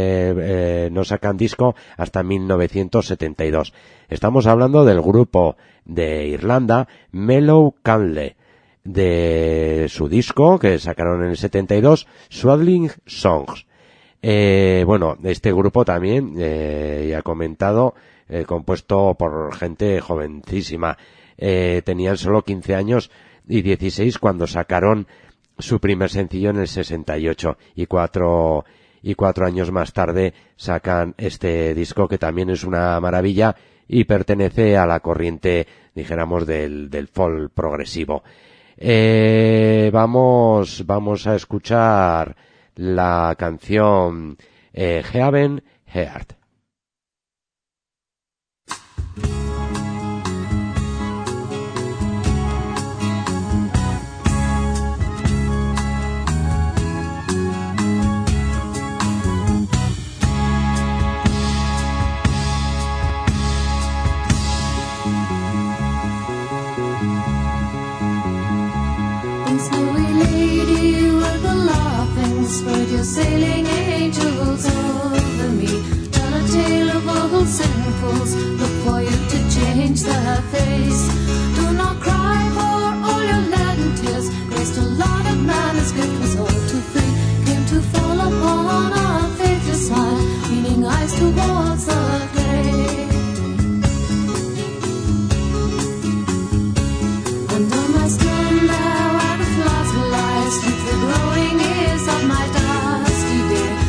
disco hasta 1972. Estamos hablando del grupo de Irlanda Mellow Canle, de su disco que sacaron en el 72, Swaddling Songs. Bueno, este grupo también, ya he comentado, compuesto por gente jovencísima. Tenían solo 15 años y 16 cuando sacaron su primer sencillo en el 68 y cuatro años más tarde sacan este disco que también es una maravilla y pertenece a la corriente, dijéramos, del folk progresivo. Vamos a escuchar la canción Heaven Heart. Spread your sailing angels over me. Tell a tale of ogles and fools. Look for you to change their face. Do not cry for all your leaden tears. Grace to Lord of man is good was all too free. Came to fall upon our faith to smile, meaning eyes towards the day. And on my stone there where the floods lie, sleep the growing ears of my dusty day.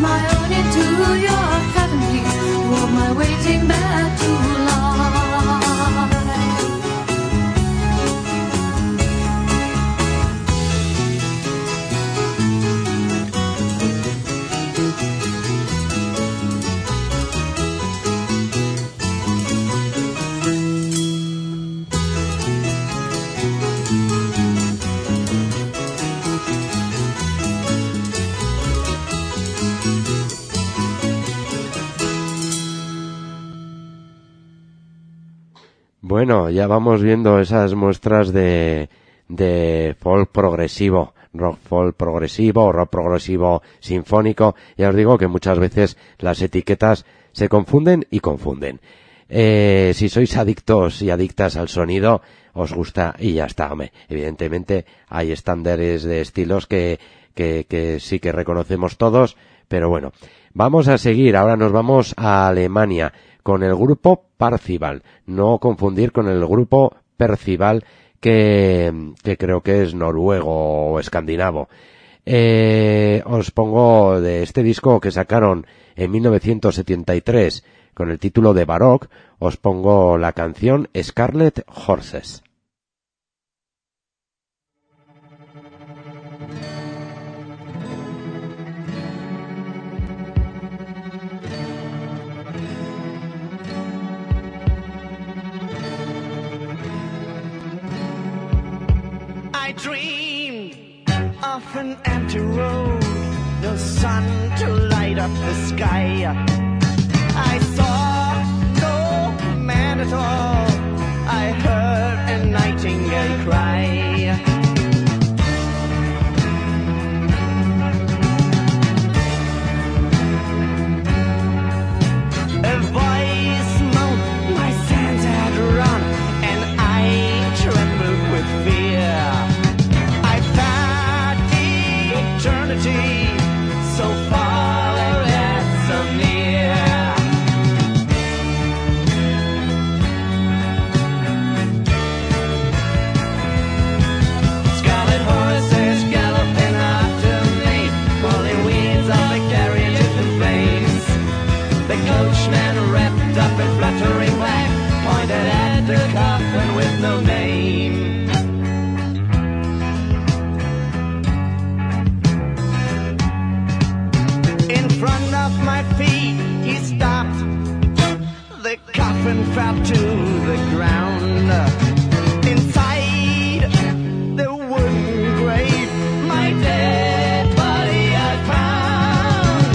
my own into your heavenlies. Were my waiting there too long? Bueno, ya vamos viendo esas muestras de folk progresivo, rock folk progresivo, rock progresivo sinfónico. Ya os digo que muchas veces las etiquetas se confunden y confunden. Si sois adictos y adictas al sonido, os gusta y ya está. Hombre, evidentemente hay estándares de estilos que sí que reconocemos todos, pero bueno, vamos a seguir. Ahora nos vamos a Alemania con el grupo Parzival, no confundir con el grupo Percival que creo que es noruego o escandinavo. Os pongo de este disco que sacaron en 1973 con el título de Baroque, os pongo la canción Scarlet Horses. I dreamed of an empty road, no sun to light up the sky. I saw no man at all, I heard a nightingale cry. A voice moaned, my sands had run, and I trembled with fear. Eternity, so far and so near. Scarlet horses galloping after me, pulling weeds off the carriages in flames. The coachman wrapped up in fluttering black pointed at the coffin with no name. In front of my feet, he stopped. The coffin fell to the ground. Inside the wooden grave, my dead body I found.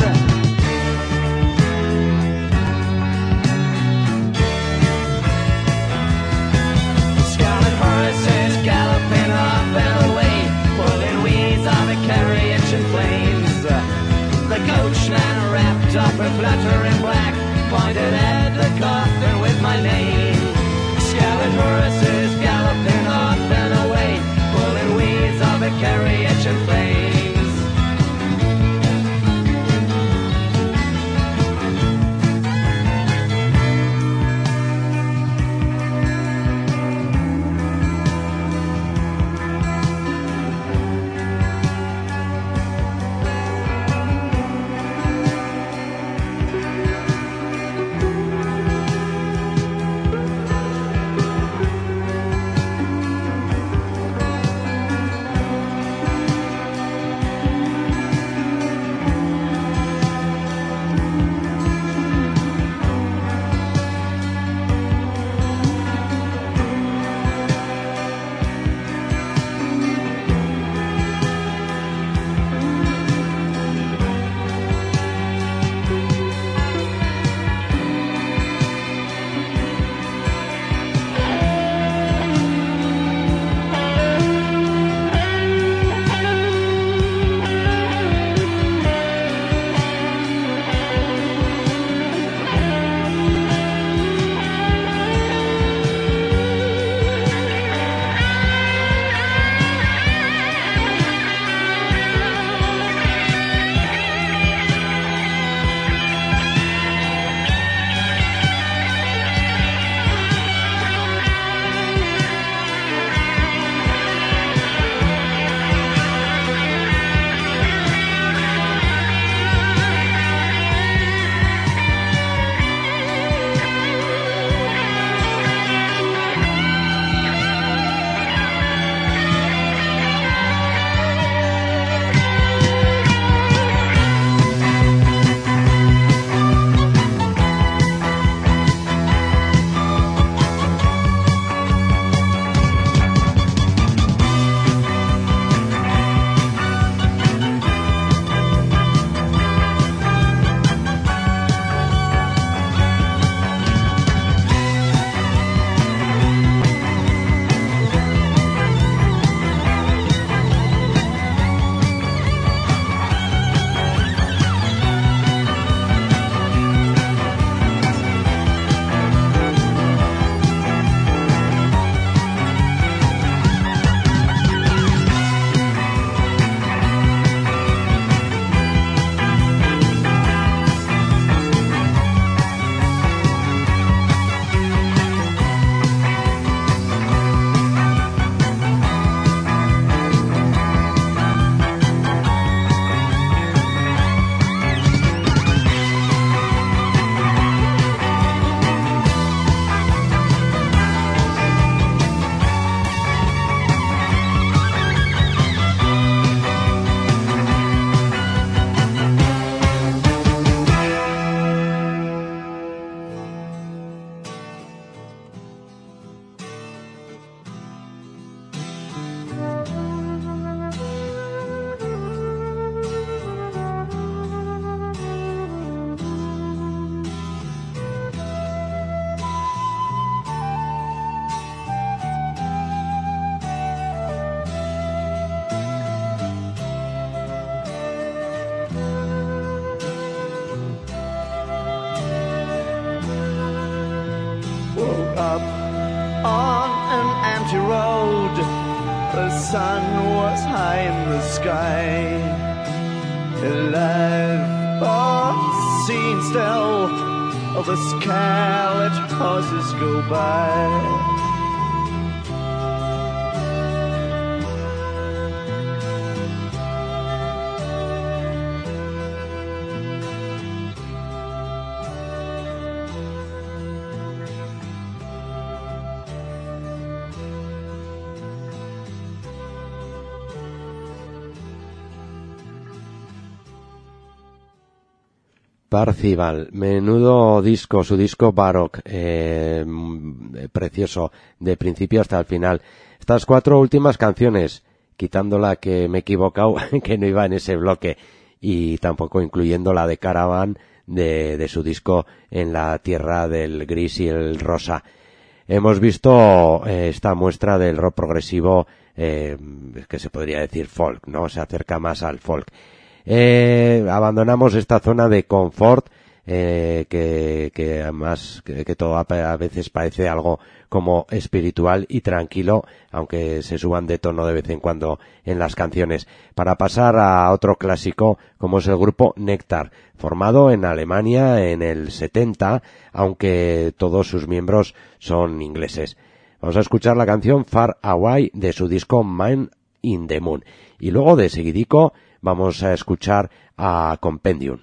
Scarlet horses galloping up and away, pulling weeds on the carriage in flames. The coachman wrapped up in fluttering black pointed at the coffin with my name. Scarlet horses galloping off and away, pulling weeds of a carriage in flames. sun was high in the sky. Alive, but seen still, the scarlet horses go by. Parzival, menudo disco, su disco Baroque, precioso, de principio hasta el final. Estas 4 últimas canciones, quitando la que me he equivocado, que no iba en ese bloque, y tampoco incluyendo la de Caravan de su disco En la tierra del gris y el rosa. Hemos visto esta muestra del rock progresivo, que se podría decir folk, ¿no? Se acerca más al folk. Abandonamos esta zona de confort, que además que todo a veces parece algo como espiritual y tranquilo, aunque se suban de tono de vez en cuando en las canciones, para pasar a otro clásico como es el grupo Nectar, formado en Alemania en el 70, aunque todos sus miembros son ingleses. Vamos a escuchar la canción Far Away de su disco Man in the Moon, y luego de seguidico vamos a escuchar a Compendium.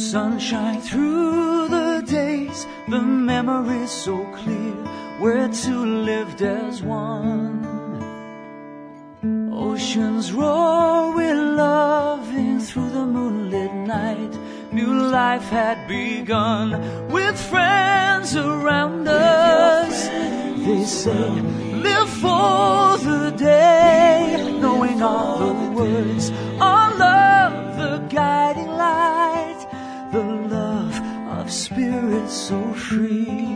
sunshine through the days, the memories so clear, where two lived as one. Oceans roar with loving through the moonlit night. New life had begun with friends around us. They say, live for the day, knowing all the words, our love, the guiding light, the love of spirit so free.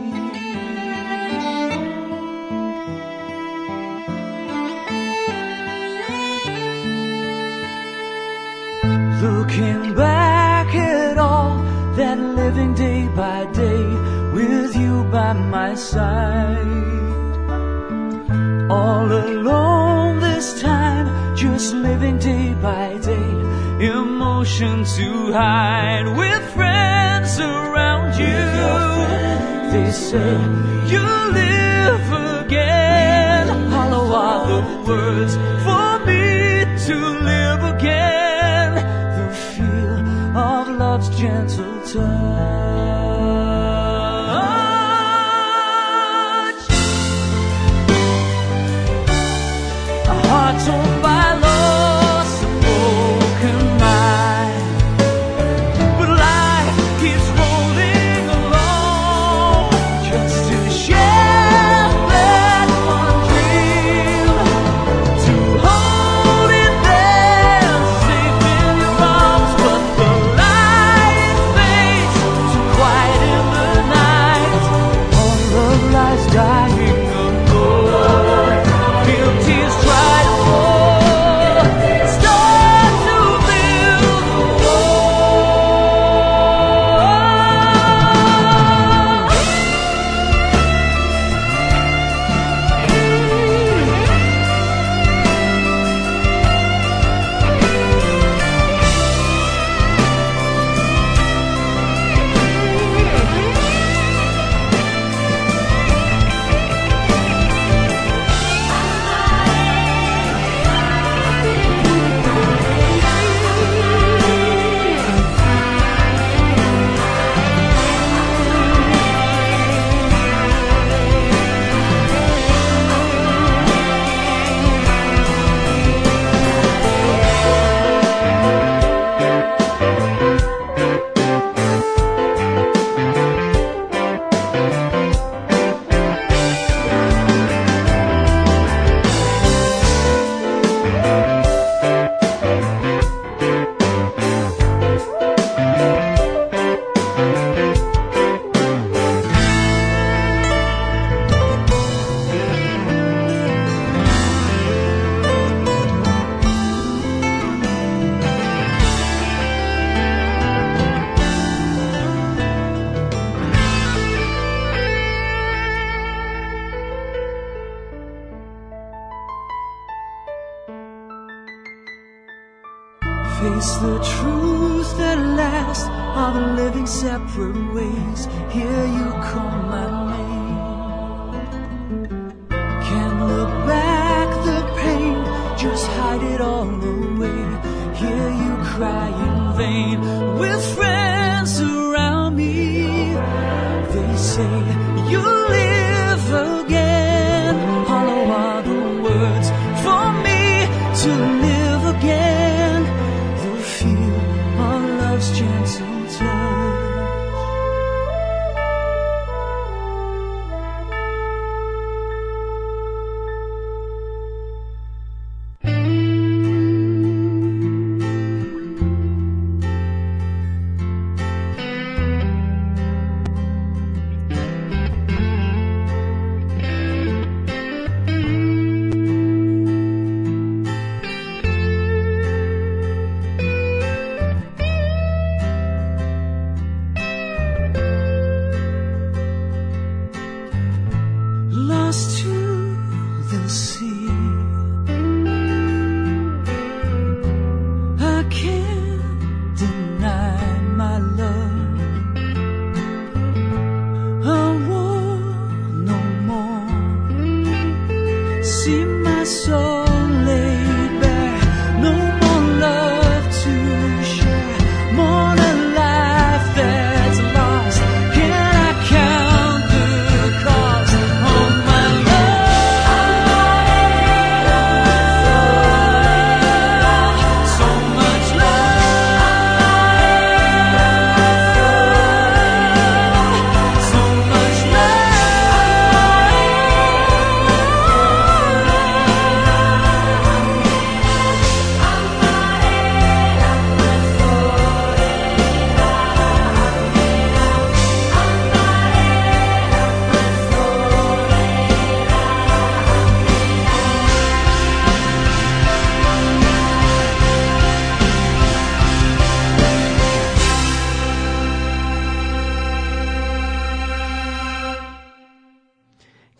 Looking back at all that, living day by day with you by my side. All alone this time, just living day by day, emotion to hide with friends around you. They say you live again. Hollow are the words for me to live again. Of love's gentle touch, a heart torn by loss, a broken mind, but life keeps rolling along, just to share that one dream, to hold it there, safe in your arms. But the dying alone, feel tears try to fall, start to build a face the truth that last of living separate ways. Here you call my name. Can't look back the pain, just hide it all away. Hear you cry in vain with friends around me. They say you live again. Hollow are the words for me to live again. The feel of love's gentle touch.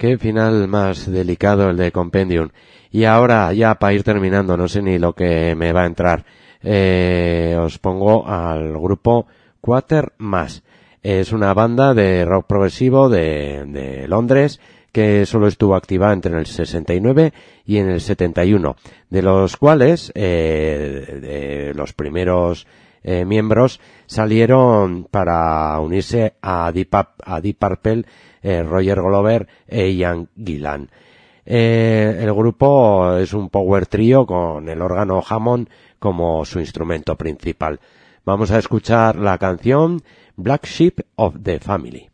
Qué final más delicado el de Compendium. Y ahora, ya para ir terminando, no sé ni lo que me va a entrar, os pongo al grupo Quatermass. Es una banda de rock progresivo de Londres que solo estuvo activa entre el 69 y en el 71, de los cuales de los primeros miembros salieron para unirse a Deep Purple, Roger Glover e Ian Gillan. El grupo es un power trio con el órgano Hammond como su instrumento principal. Vamos a escuchar la canción Black Sheep of the Family.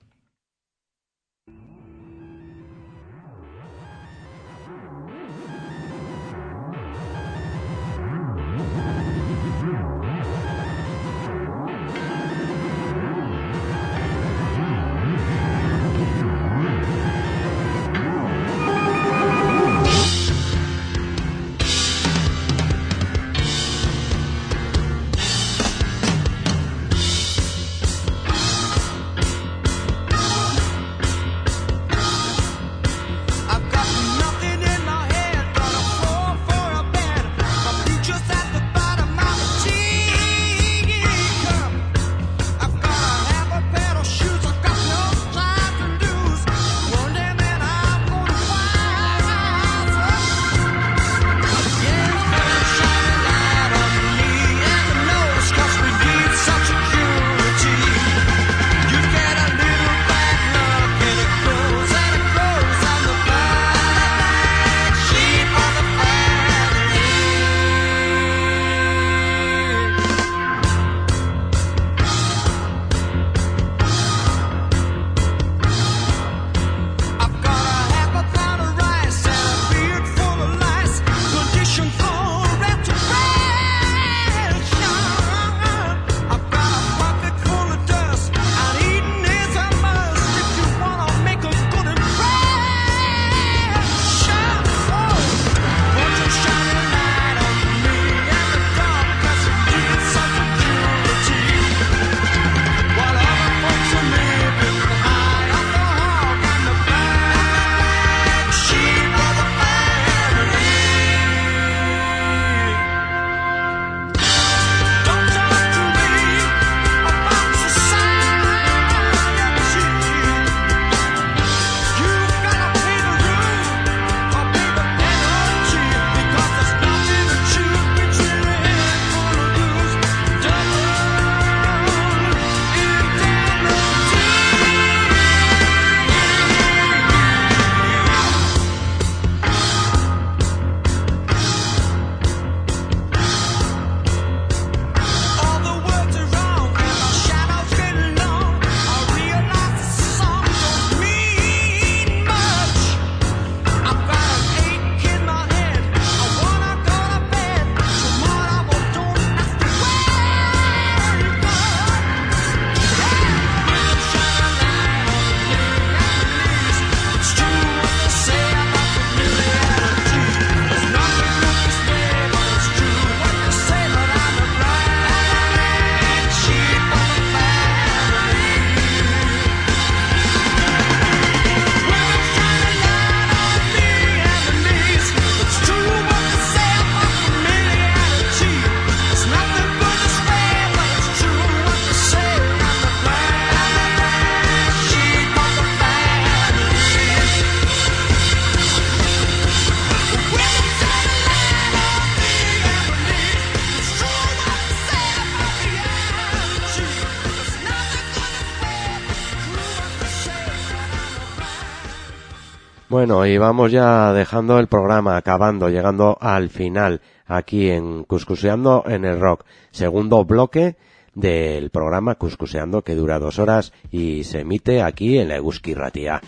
Bueno, y vamos ya dejando el programa, acabando, llegando al final, aquí en Cuscuseando en el Rock. Segundo bloque del programa Cuscuseando, que dura 2 horas y se emite aquí en la Eguzki Irratia.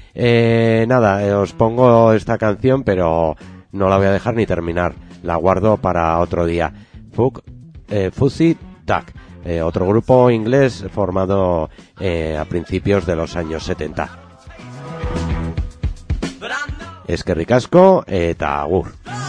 Os pongo esta canción, pero no la voy a dejar ni terminar. La guardo para otro día. Fuzzy Duck, otro grupo inglés formado a principios de los años 70. Eskerrik asko eta agur.